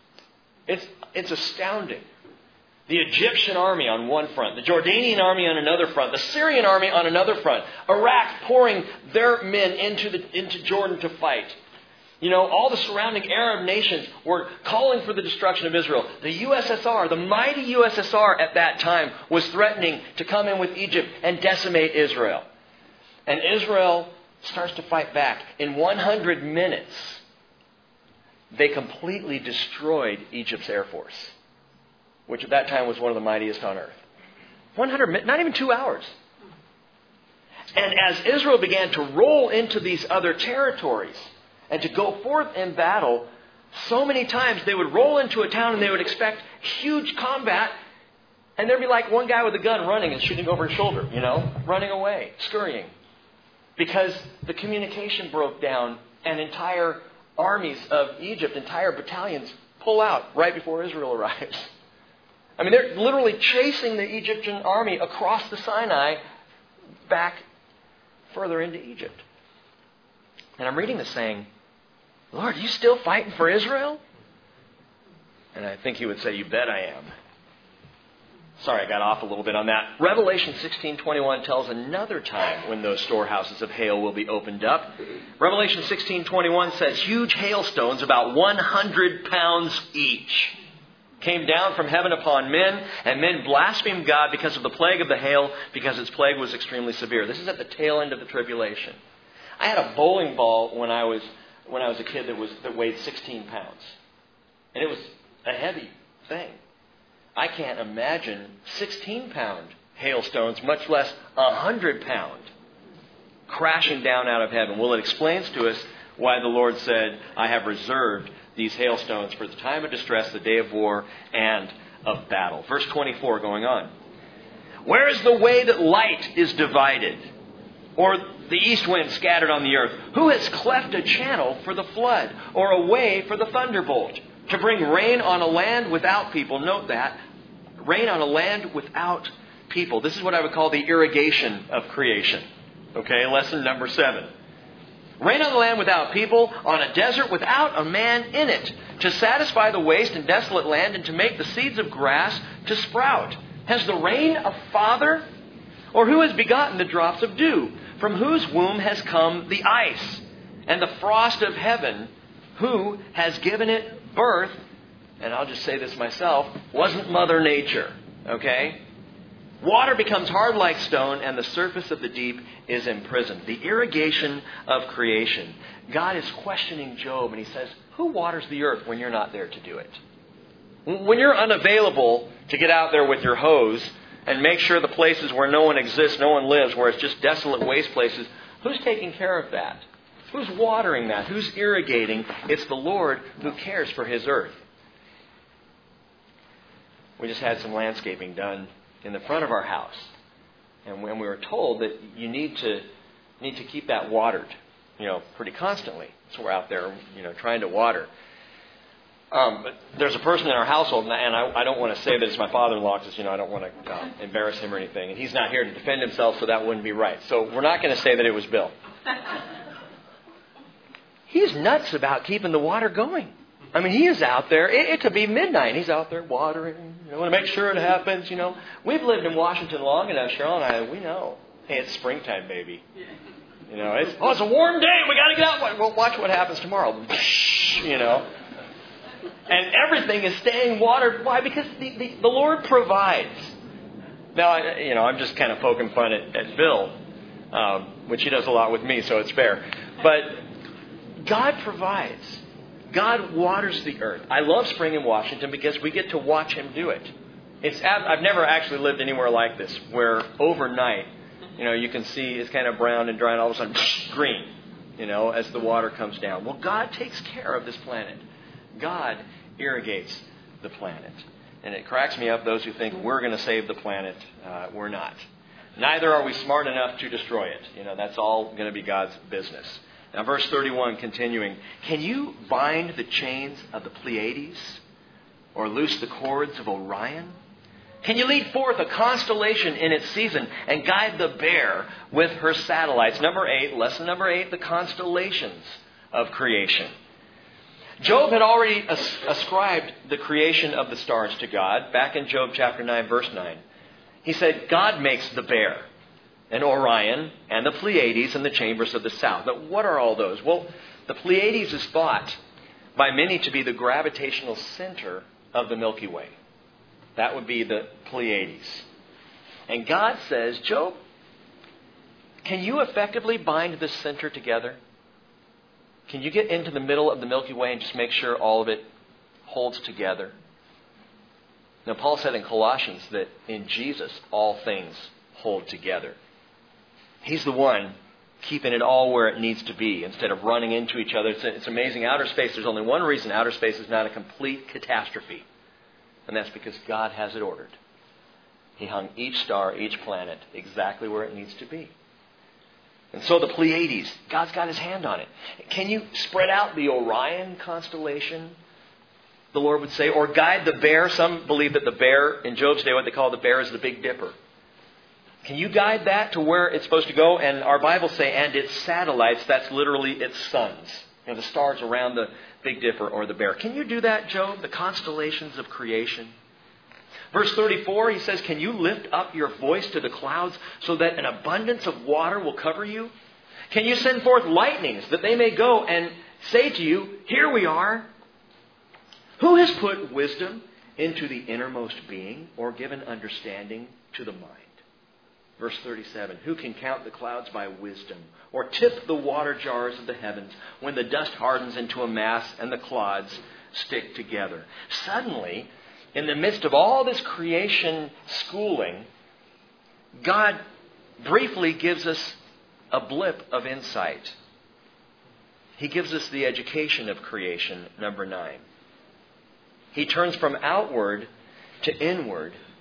A: It's astounding. The Egyptian army on one front, the Jordanian army on another front, the Syrian army on another front, Iraq pouring their men into Jordan to fight. All the surrounding Arab nations were calling for the destruction of Israel. The USSR, the mighty USSR at that time, was threatening to come in with Egypt and decimate Israel. And Israel starts to fight back. In 100 minutes, they completely destroyed Egypt's air force, which at that time was one of the mightiest on earth. 100 minutes, not even 2 hours. And as Israel began to roll into these other territories, and to go forth in battle, so many times they would roll into a town and they would expect huge combat, and there'd be like one guy with a gun running and shooting over his shoulder, running away, scurrying. Because the communication broke down and entire armies of Egypt, entire battalions, pull out right before Israel arrives. I mean, they're literally chasing the Egyptian army across the Sinai back further into Egypt. And I'm reading this saying, Lord, are you still fighting for Israel? And I think He would say, you bet I am. Sorry, I got off a little bit on that. Revelation 16:21 tells another time when those storehouses of hail will be opened up. Revelation 16:21 says, huge hailstones, about 100 pounds each, came down from heaven upon men, and men blasphemed God because of the plague of the hail, because its plague was extremely severe. This is at the tail end of the tribulation. I had a bowling ball when I was a kid that weighed 16 pounds. And it was a heavy thing. I can't imagine 16-pound hailstones, much less 100-pound, crashing down out of heaven. Well, it explains to us why the Lord said, I have reserved these hailstones for the time of distress, the day of war, and of battle. Verse 24 going on. Where is the way that light is divided? Or the east wind scattered on the earth? Who has cleft a channel for the flood, or a way for the thunderbolt, to bring rain on a land without people? Note that. Rain on a land without people. This is what I would call the irrigation of creation. Okay, lesson number 7. Rain on the land without people, on a desert without a man in it, to satisfy the waste and desolate land, and to make the seeds of grass to sprout. Has the rain a father? Or who has begotten the drops of dew? From whose womb has come the ice and the frost of heaven? Who has given it birth? And I'll just say this myself, wasn't Mother Nature. Okay? Water becomes hard like stone, and the surface of the deep is imprisoned. The irrigation of creation. God is questioning Job, and he says, who waters the earth when you're not there to do it? When you're unavailable to get out there with your hose and make sure the places where no one exists, no one lives, where it's just desolate waste places, who's taking care of that? Who's watering that? Who's irrigating? It's the Lord who cares for His earth. We just had some landscaping done in the front of our house. And when we were told that you need to keep that watered, pretty constantly. So we're out there, trying to water. But there's a person in our household, and I don't want to say that it's my father-in-law because, I don't want to embarrass him or anything. And he's not here to defend himself, so that wouldn't be right. So we're not going to say that it was Bill. He's nuts about keeping the water going. I mean, he is out there. It could be midnight. He's out there watering. I want to make sure it happens, We've lived in Washington long enough, Cheryl and I, we know. Hey, it's springtime, baby. It's a warm day. We got to get out. Well, watch what happens tomorrow. And everything is staying watered. Why? Because the Lord provides. Now, I'm just kind of poking fun at Bill, which he does a lot with me, so it's fair. But God provides. God waters the earth. I love spring in Washington because we get to watch Him do it. I've never actually lived anywhere like this, where overnight, you can see it's kind of brown and dry, and all of a sudden, green, as the water comes down. Well, God takes care of this planet. God irrigates the planet. And it cracks me up, those who think we're going to save the planet. We're not. Neither are we smart enough to destroy it. That's all going to be God's business. Now, verse 31, continuing. Can you bind the chains of the Pleiades or loose the cords of Orion? Can you lead forth a constellation in its season and guide the bear with her satellites? Lesson number 8, the constellations of creation. Job had already ascribed the creation of the stars to God. Back in Job chapter 9, verse 9. He said, God makes the bear and Orion and the Pleiades and the chambers of the south. But what are all those? Well, the Pleiades is thought by many to be the gravitational center of the Milky Way. That would be the Pleiades. And God says, Job, can you effectively bind this center together? Can you get into the middle of the Milky Way and just make sure all of it holds together? Now, Paul said in Colossians that in Jesus, all things hold together. He's the one keeping it all where it needs to be instead of running into each other. It's amazing. Outer space, there's only one reason outer space is not a complete catastrophe. And that's because God has it ordered. He hung each star, each planet, exactly where it needs to be. And so the Pleiades, God's got His hand on it. Can you spread out the Orion constellation, the Lord would say, or guide the bear? Some believe that the bear, in Job's day, what they call the bear is the Big Dipper. Can you guide that to where it's supposed to go? And our Bibles say, and its satellites, that's literally its suns. The stars around the Big Dipper or the bear. Can you do that, Job? The constellations of creation. Verse 34, he says, can you lift up your voice to the clouds so that an abundance of water will cover you? Can you send forth lightnings that they may go and say to you, here we are? Who has put wisdom into the innermost being or given understanding to the mind? Verse 37, who can count the clouds by wisdom or tip the water jars of the heavens when the dust hardens into a mass and the clods stick together? Suddenly, in the midst of all this creation schooling, God briefly gives us a blip of insight. He gives us the education of creation, number 9. He turns from outward to inward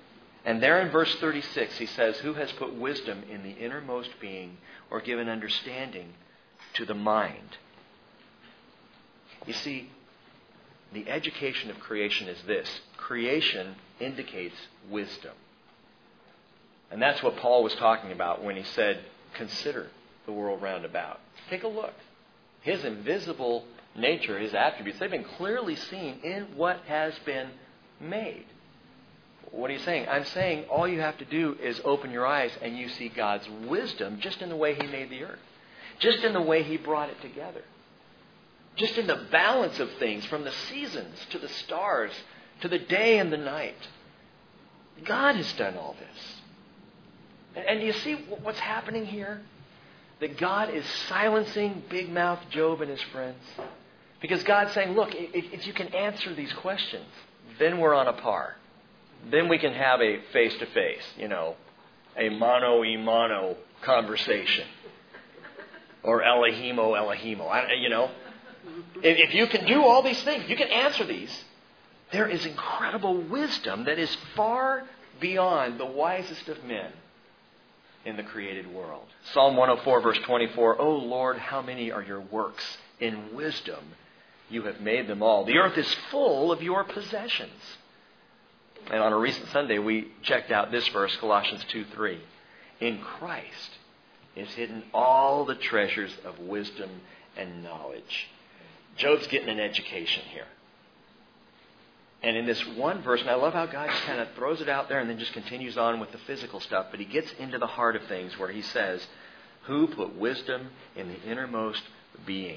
A: And there in verse 36, he says, who has put wisdom in the innermost being or given understanding to the mind? You see, the education of creation is this. Creation indicates wisdom. And that's what Paul was talking about when he said, consider the world round about. Take a look. His invisible nature, his attributes, they've been clearly seen in what has been made. What are you saying? I'm saying all you have to do is open your eyes and you see God's wisdom just in the way He made the earth. Just in the way He brought it together. Just in the balance of things, from the seasons to the stars to the day and the night. God has done all this. And you see what's happening here? That God is silencing big-mouth Job and his friends. Because God's saying, look, if you can answer these questions, then we're on a par. Then we can have a face-to-face, a mano-y-mano conversation. Or Elohimo. If you can do all these things, you can answer these, there is incredible wisdom that is far beyond the wisest of men in the created world. Psalm 104, verse 24, O Lord, how many are your works? In wisdom you have made them all. The earth is full of your possessions. And on a recent Sunday, we checked out this verse, Colossians 2:3. In Christ is hidden all the treasures of wisdom and knowledge. Job's getting an education here. And in this one verse, and I love how God just kind of throws it out there and then just continues on with the physical stuff, but he gets into the heart of things where he says, who put wisdom in the innermost being?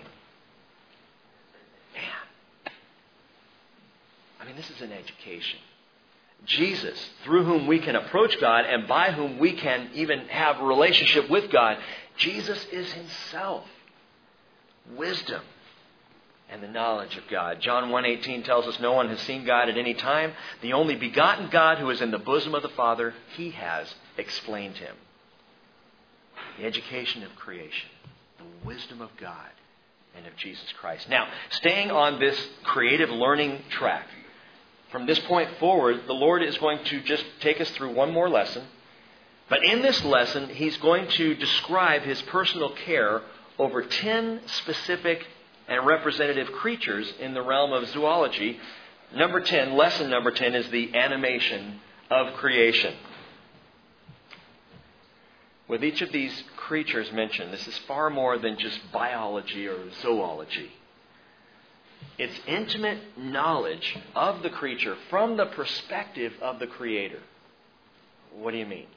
A: Man. I mean, this is an education. Jesus, through whom we can approach God and by whom we can even have a relationship with God, Jesus is Himself. Wisdom and the knowledge of God. John 1:18 tells us no one has seen God at any time. The only begotten God who is in the bosom of the Father, He has explained Him. The education of creation, the wisdom of God and of Jesus Christ. Now, staying on this creative learning track, from this point forward, the Lord is going to just take us through one more lesson. But in this lesson, He's going to describe His personal care over 10 specific and representative creatures in the realm of zoology. Lesson number 10 is the animation of creation. With each of these creatures mentioned, this is far more than just biology or zoology. It's intimate knowledge of the creature from the perspective of the Creator. What do you mean?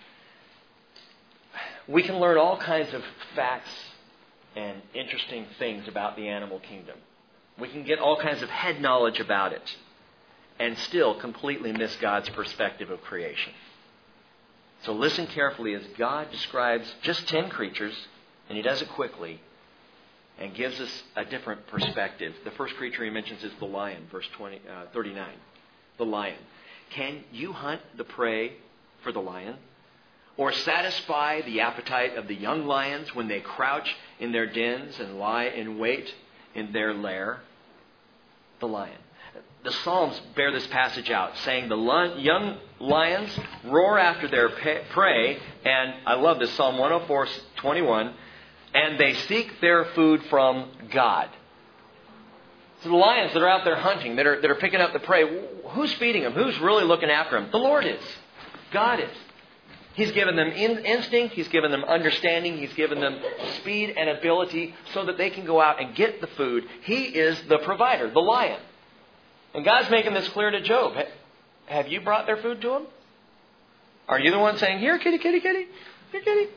A: We can learn all kinds of facts and interesting things about the animal kingdom. We can get all kinds of head knowledge about it and still completely miss God's perspective of creation. So listen carefully as God describes just 10 creatures, and He does it quickly, and gives us a different perspective. The first creature He mentions is the lion, verse 39. The lion. Can you hunt the prey for the lion? Or satisfy the appetite of the young lions when they crouch in their dens and lie in wait in their lair? The lion. The Psalms bear this passage out, saying the young lions roar after their prey, and I love this, Psalm 104:21, and they seek their food from God. So the lions that are out there hunting, that are picking up the prey, who's feeding them? Who's really looking after them? The Lord is. God is. He's given them instinct. He's given them understanding. He's given them speed and ability so that they can go out and get the food. He is the provider, the lion. And God's making this clear to Job. Have you brought their food to him? Are you the one saying, here, kitty, kitty, kitty, here, kitty?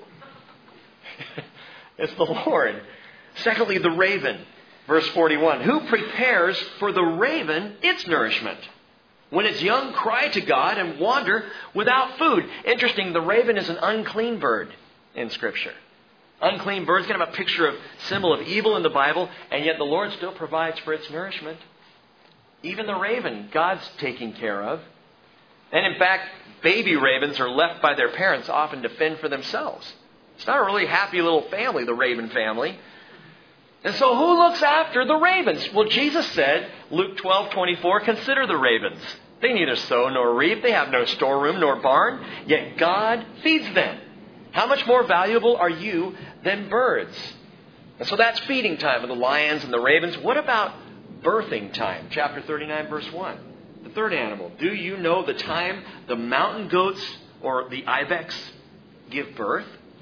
A: It's the Lord. Secondly, the raven. Verse 41. Who prepares for the raven its nourishment? When its young cry to God and wander without food. Interesting, the raven is an unclean bird in Scripture. Unclean birds, kind of a picture of symbol of evil in the Bible, and yet the Lord still provides for its nourishment. Even the raven, God's taking care of. And in fact, baby ravens are left by their parents often to fend for themselves. It's not a really happy little family, the raven family. And so who looks after the ravens? Well, Jesus said, Luke 12:24, consider the ravens. They neither sow nor reap. They have no storeroom nor barn. Yet God feeds them. How much more valuable are you than birds? And so that's feeding time of the lions and the ravens. What about birthing time? Chapter 39, verse 1. The third animal. Do you know the time the mountain goats or the ibex give birth?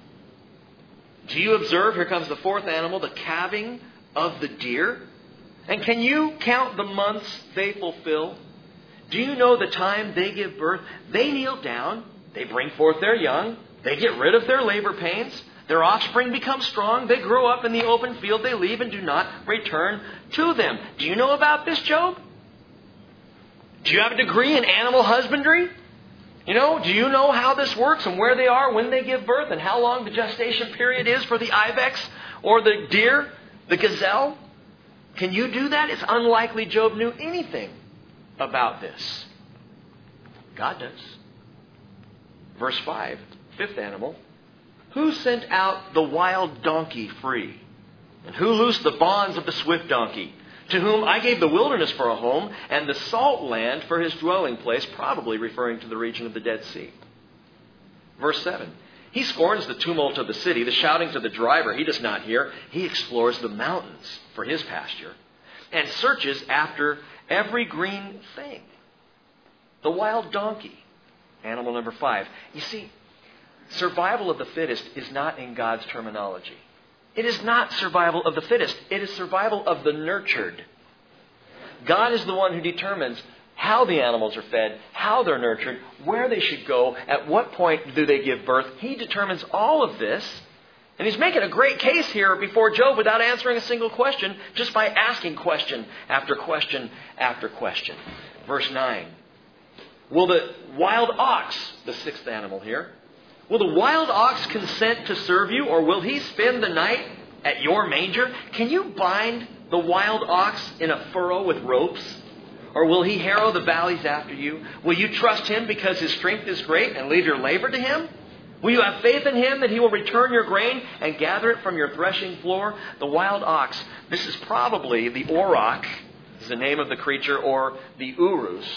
A: Do you observe, here comes the fourth animal, the calving of the deer? And can you count the months they fulfill? Do you know the time they give birth? They kneel down, they bring forth their young, they get rid of their labor pains, their offspring become strong, they grow up in the open field, they leave and do not return to them. Do you know about this, Job? Do you have a degree in animal husbandry? Do you know how this works and where they are when they give birth and how long the gestation period is for the ibex or the deer, the gazelle? Can you do that? It's unlikely Job knew anything about this. God does. Verse 5, fifth animal. Who sent out the wild donkey free? And who loosed the bonds of the swift donkey? To whom I gave the wilderness for a home and the salt land for his dwelling place, probably referring to the region of the Dead Sea. Verse 7. He scorns the tumult of the city, the shoutings of the driver he does not hear. He explores the mountains for his pasture and searches after every green thing. The wild donkey, animal number 5. You see, survival of the fittest is not in God's terminology. It is not survival of the fittest. It is survival of the nurtured. God is the one who determines how the animals are fed, how they're nurtured, where they should go, at what point do they give birth. He determines all of this. And he's making a great case here before Job without answering a single question, just by asking question after question after question. Verse 9. Will the wild ox, the sixth animal here, will the wild ox consent to serve you, or will he spend the night at your manger? Can you bind the wild ox in a furrow with ropes? Or will he harrow the valleys after you? Will you trust him because his strength is great and leave your labor to him? Will you have faith in him that he will return your grain and gather it from your threshing floor? The wild ox, this is probably the auroch, is the name of the creature, or the urus.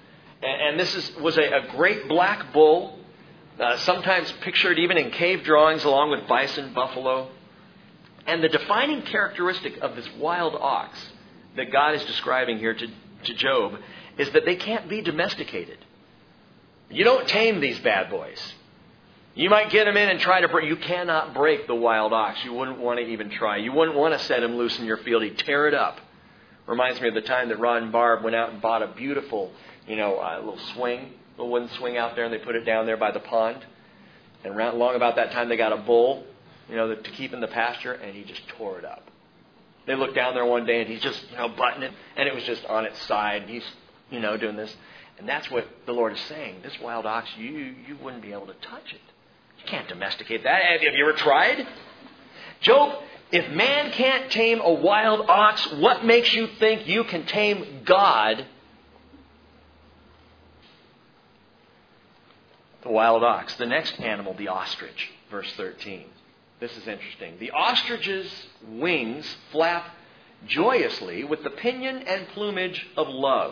A: And this was a great black bull, sometimes pictured even in cave drawings along with bison, buffalo. And the defining characteristic of this wild ox that God is describing here to Job is that they can't be domesticated. You don't tame these bad boys. You might get them in and try to break. You cannot break the wild ox. You wouldn't want to even try. You wouldn't want to set him loose in your field. He'd tear it up. Reminds me of the time that Rod and Barb went out and bought a beautiful, little swing, a wooden swing out there, and they put it down there by the pond. And along about that time, they got a bull, to keep in the pasture, and he just tore it up. They looked down there one day, and he's just, butting it, and it was just on its side. And he's, doing this. And that's what the Lord is saying. This wild ox, you wouldn't be able to touch it. You can't domesticate that. Have you ever tried? Job, if man can't tame a wild ox, what makes you think you can tame God? The wild ox. The next animal, the ostrich. Verse 13. This is interesting. The ostrich's wings flap joyously with the pinion and plumage of love.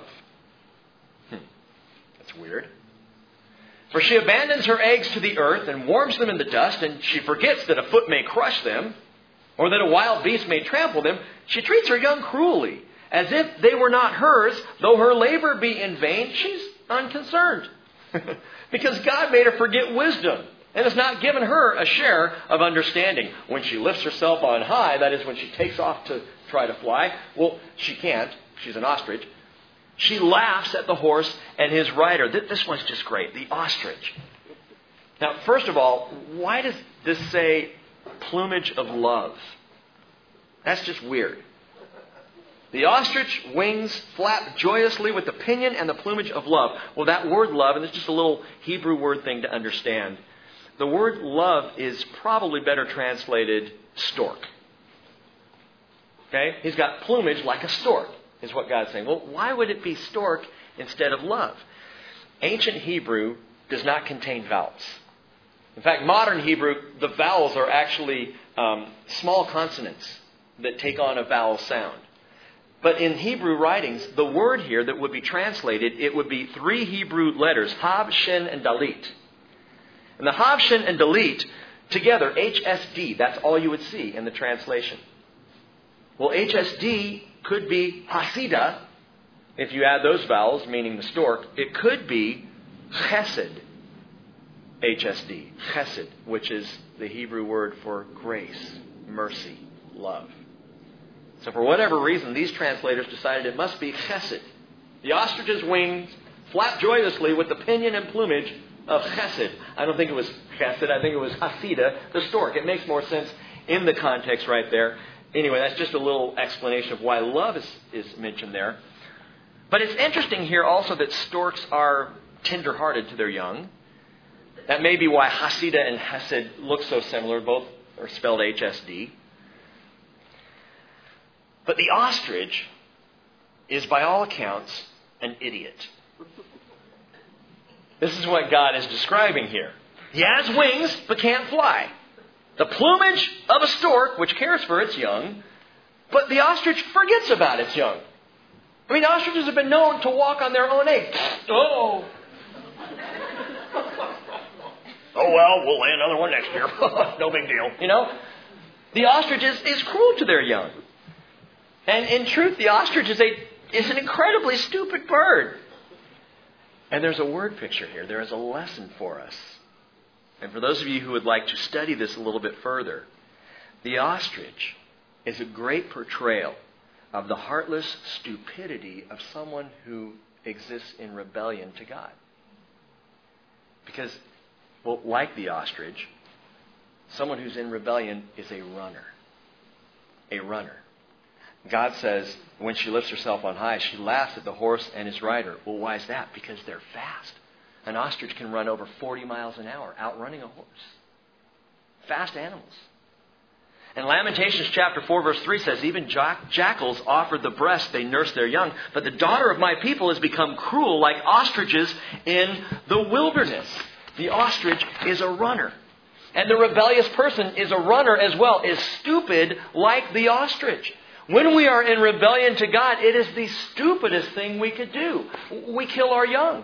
A: That's weird. For she abandons her eggs to the earth and warms them in the dust, and she forgets that a foot may crush them, or that a wild beast may trample them. She treats her young cruelly, as if they were not hers, though her labor be in vain. She's unconcerned. Because God made her forget wisdom and has not given her a share of understanding. When she lifts herself on high, that is when she takes off to try to fly, well, she can't. She's an ostrich. She laughs at the horse and his rider. This one's just great. The ostrich. Now, first of all, why does this say plumage of love? That's just weird. The ostrich wings flap joyously with the pinion and the plumage of love. Well, that word love, and it's just a little Hebrew word thing to understand. The word love is probably better translated stork. Okay? He's got plumage like a stork, is what God's saying. Well, why would it be stork instead of love? Ancient Hebrew does not contain vowels. In fact, modern Hebrew, the vowels are actually small consonants that take on a vowel sound. But in Hebrew writings, the word here that would be translated, it would be 3 Hebrew letters, Hab, Shin, and Dalit. And the Hab, Shin, and Dalit together, HSD, that's all you would see in the translation. Well, HSD could be Hasida, if you add those vowels, meaning the stork. It could be Chesed, HSD, Chesed, which is the Hebrew word for grace, mercy, love. So for whatever reason, these translators decided it must be Chesed. The ostrich's wings flap joyously with the pinion and plumage of Chesed. I don't think it was Chesed. I think it was Hasida, the stork. It makes more sense in the context right there. Anyway, that's just a little explanation of why love is mentioned there. But it's interesting here also that storks are tender-hearted to their young. That may be why Hasida and Hesed look so similar. Both are spelled HSD. But the ostrich is, by all accounts, an idiot. This is what God is describing here. He has wings, but can't fly. The plumage of a stork, which cares for its young, but the ostrich forgets about its young. I mean, ostriches have been known to walk on their own eggs. Oh, well, we'll lay another one next year. No big deal. You know, the ostrich is cruel to their young. And in truth, the ostrich is an incredibly stupid bird. And there's a word picture here. There is a lesson for us. And for those of you who would like to study this a little bit further, the ostrich is a great portrayal of the heartless stupidity of someone who exists in rebellion to God. Because, well, like the ostrich, someone who's in rebellion is a runner. A runner. God says, when she lifts herself on high, she laughs at the horse and his rider. Well, why is that? Because they're fast. An ostrich can run over 40 miles an hour, outrunning a horse. Fast animals. And Lamentations chapter 4, verse 3 says, even jackals offer the breast, they nurse their young. But the daughter of my people has become cruel like ostriches in the wilderness. The ostrich is a runner. And the rebellious person is a runner as well, is stupid like the ostrich. When we are in rebellion to God, it is the stupidest thing we could do. We kill our young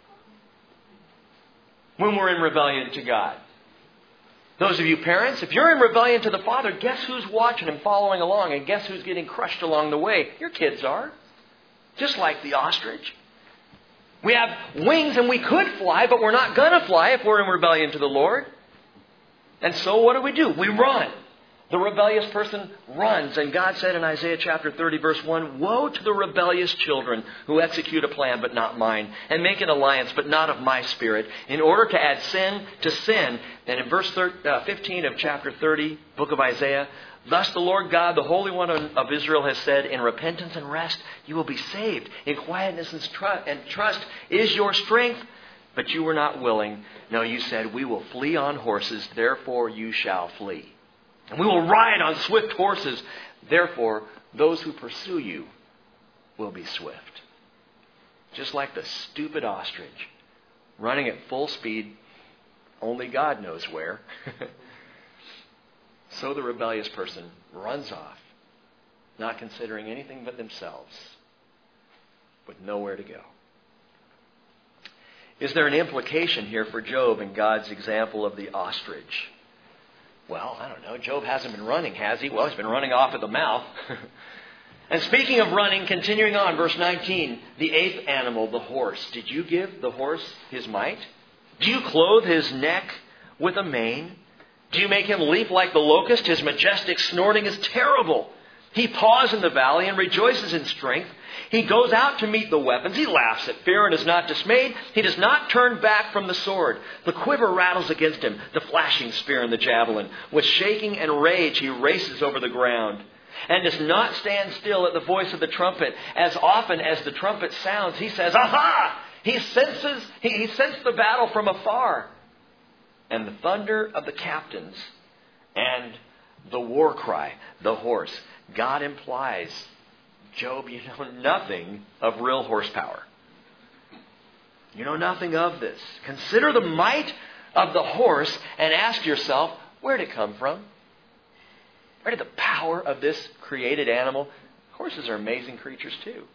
A: when we're in rebellion to God. Those of you parents, if you're in rebellion to the Father, guess who's watching and following along? And guess who's getting crushed along the way? Your kids are. Just like the ostrich. We have wings and we could fly, but we're not going to fly if we're in rebellion to the Lord. And so what do? We run. The rebellious person runs. And God said in Isaiah chapter 30, verse 1, woe to the rebellious children who execute a plan but not mine, and make an alliance but not of my spirit, in order to add sin to sin. And in verse 15 of chapter 30, book of Isaiah, thus the Lord God, the Holy One of Israel, has said, in repentance and rest you will be saved. In quietness and trust is your strength. But you were not willing. No, you said, we will flee on horses, therefore you shall flee. And we will ride on swift horses. Therefore, those who pursue you will be swift. Just like the stupid ostrich, running at full speed, only God knows where. So the rebellious person runs off, not considering anything but themselves, with nowhere to go. Is there an implication here for Job in God's example of the ostrich? Well, I don't know. Job hasn't been running, has he? Well, he's been running off at the mouth. And speaking of running, continuing on, verse 19, the eighth animal, the horse. Did you give the horse his might? Do you clothe his neck with a mane? Do you make him leap like the locust? His majestic snorting is terrible. He paws in the valley and rejoices in strength. He goes out to meet the weapons. He laughs at fear and is not dismayed. He does not turn back from the sword. The quiver rattles against him, the flashing spear and the javelin. With shaking and rage he races over the ground, and does not stand still at the voice of the trumpet. As often as the trumpet sounds, he says, aha! He senses the battle from afar. And the thunder of the captains and the war cry, the horse. God implies, Job, you know nothing of real horsepower. You know nothing of this. Consider the might of the horse and ask yourself, where did it come from? Where did the power of this created animal, Horses are amazing creatures too.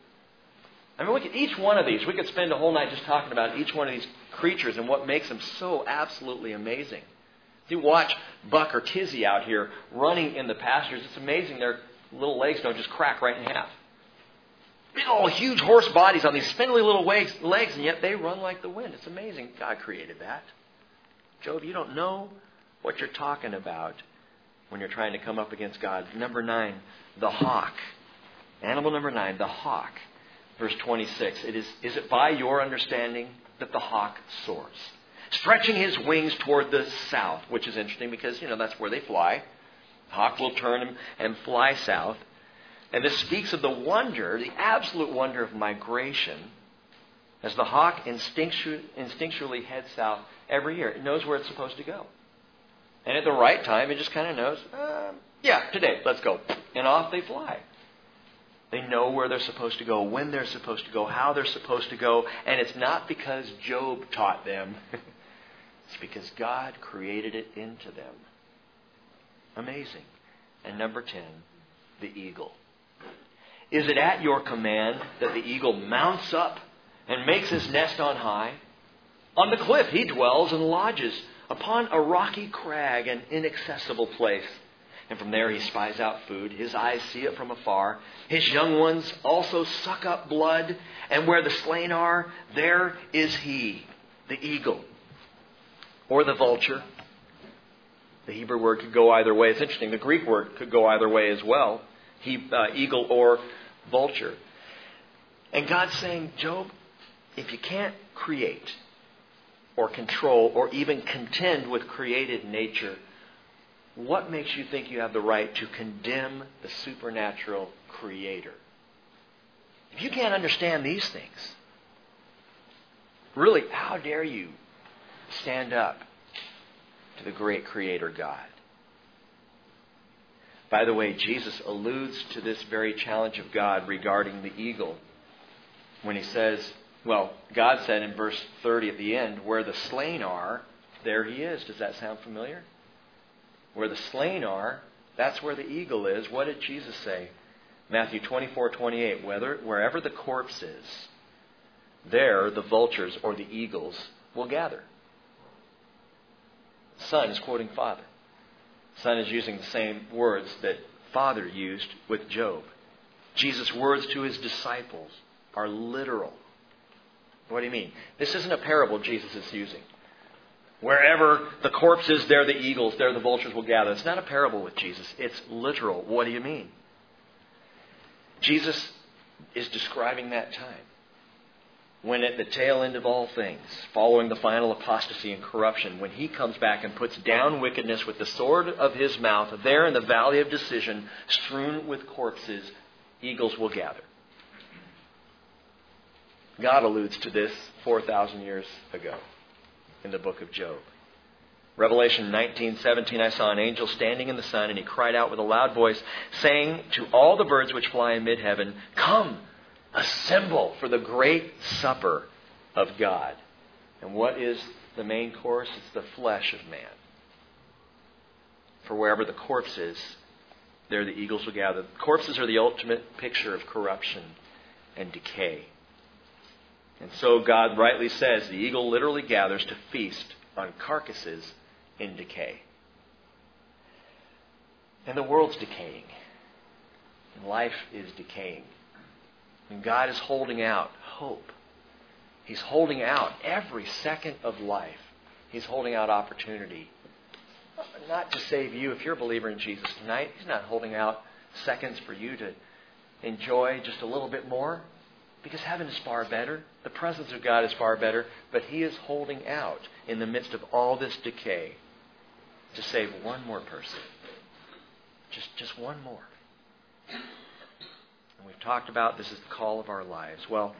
A: I mean, look at each one of these. We could spend a whole night just talking about each one of these creatures and what makes them so absolutely amazing. If you watch Buck or Tizzy out here running in the pastures, it's amazing their little legs don't just crack right in half. Big old huge horse bodies on these spindly little legs, and yet they run like the wind. It's amazing. God created that. Job, you don't know what you're talking about when you're trying to come up against God. Number 9, the hawk. Animal number 9, the hawk. Verse 26, is it by your understanding that the hawk soars, stretching his wings toward the south, which is interesting because, that's where they fly. The hawk will turn and fly south. And this speaks of the wonder, the absolute wonder of migration, as the hawk instinctually heads south every year. It knows where it's supposed to go. And at the right time, it just kind of knows, today, let's go. And off they fly. They know where they're supposed to go, when they're supposed to go, how they're supposed to go. And it's not because Job taught them. It's because God created it into them. Amazing. And number 10, the eagle. Is it at your command that the eagle mounts up and makes his nest on high? On the cliff he dwells and lodges, upon a rocky crag, an inaccessible place. And from there he spies out food. His eyes see it from afar. His young ones also suck up blood. And where the slain are, there is he, the eagle. Or the vulture. The Hebrew word could go either way. It's interesting. The Greek word could go either way as well. Eagle or vulture. And God's saying, Job, if you can't create or control or even contend with created nature, what makes you think you have the right to condemn the supernatural Creator? If you can't understand these things, really, how dare you stand up to the great Creator God? By the way, Jesus alludes to this very challenge of God regarding the eagle when he says, God said in verse 30 at the end, where the slain are, there he is. Does that sound familiar? Where the slain are, that's where the eagle is. What did Jesus say? Matthew 24:28. Wherever the corpse is, there the vultures or the eagles will gather. Son is quoting Father. Son is using the same words that Father used with Job. Jesus' words to his disciples are literal. What do you mean? This isn't a parable Jesus is using. Wherever the corpse is, there the eagles, there the vultures will gather. It's not a parable with Jesus. It's literal. What do you mean? Jesus is describing that time when at the tail end of all things, following the final apostasy and corruption, when he comes back and puts down wickedness with the sword of his mouth, there in the valley of decision, strewn with corpses, eagles will gather. God alludes to this 4,000 years ago in the book of Job. Revelation 19:17, I saw an angel standing in the sun, and he cried out with a loud voice, saying to all the birds which fly in mid-heaven, come, assemble for the great supper of God. And what is the main course? It's the flesh of man. For wherever the corpse is, there the eagles will gather. Corpses are the ultimate picture of corruption and decay. And so God rightly says the eagle literally gathers to feast on carcasses in decay. And the world's decaying. And life is decaying. And God is holding out hope. He's holding out every second of life. He's holding out opportunity. Not to save you if you're a believer in Jesus tonight. He's not holding out seconds for you to enjoy just a little bit more. Because heaven is far better. The presence of God is far better. But He is holding out in the midst of all this decay to save one more person. Just one more. And we've talked about this is the call of our lives. Well,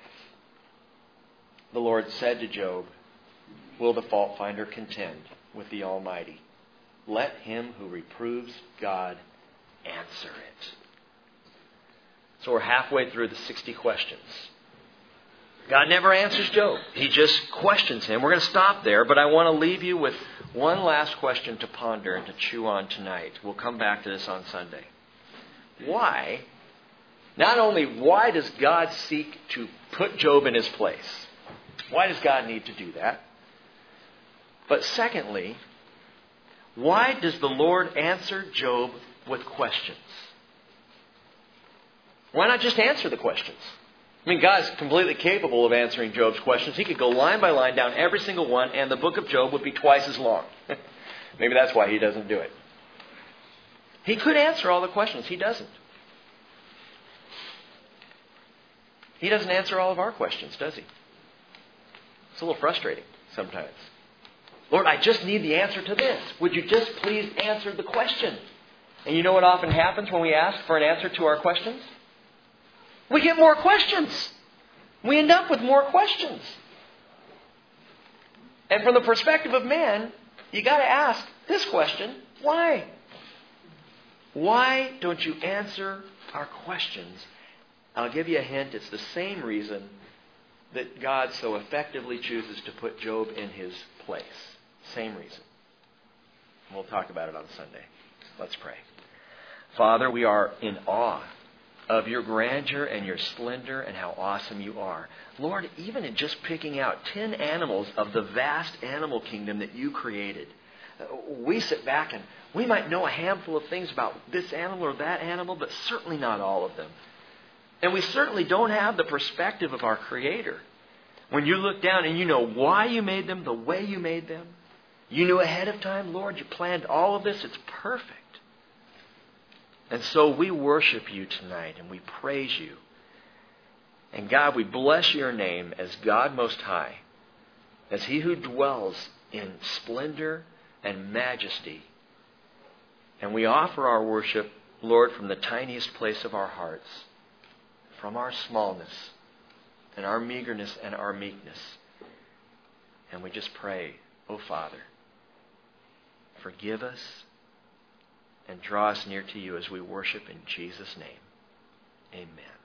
A: the Lord said to Job, will the fault finder contend with the Almighty? Let him who reproves God answer it. So we're halfway through the 60 questions. God never answers Job. He just questions him. We're going to stop there, but I want to leave you with one last question to ponder and to chew on tonight. We'll come back to this on Sunday. Why Not only why does God seek to put Job in his place? Why does God need to do that? But secondly, why does the Lord answer Job with questions? Why not just answer the questions? I mean, God's completely capable of answering Job's questions. He could go line by line down every single one, and the book of Job would be twice as long. Maybe that's why He doesn't do it. He could answer all the questions. He doesn't. He doesn't answer all of our questions, does He? It's a little frustrating sometimes. Lord, I just need the answer to this. Would you just please answer the question? And you know what often happens when we ask for an answer to our questions? We get more questions. We end up with more questions. And from the perspective of man, you got to ask this question: why? Why don't you answer our questions? I'll give you a hint. It's the same reason that God so effectively chooses to put Job in his place. Same reason. And we'll talk about it on Sunday. Let's pray. Father, we are in awe of your grandeur and your splendor and how awesome you are. Lord, even in just picking out 10 animals of the vast animal kingdom that you created, we sit back and we might know a handful of things about this animal or that animal, but certainly not all of them. And we certainly don't have the perspective of our Creator. When you look down and you know why you made them the way you made them, you knew ahead of time, Lord, you planned all of this. It's perfect. And so we worship you tonight and we praise you. And God, we bless your name as God Most High, as He who dwells in splendor and majesty. And we offer our worship, Lord, from the tiniest place of our hearts, from our smallness and our meagerness and our meekness. And we just pray, oh Father, forgive us and draw us near to you as we worship in Jesus' name. Amen.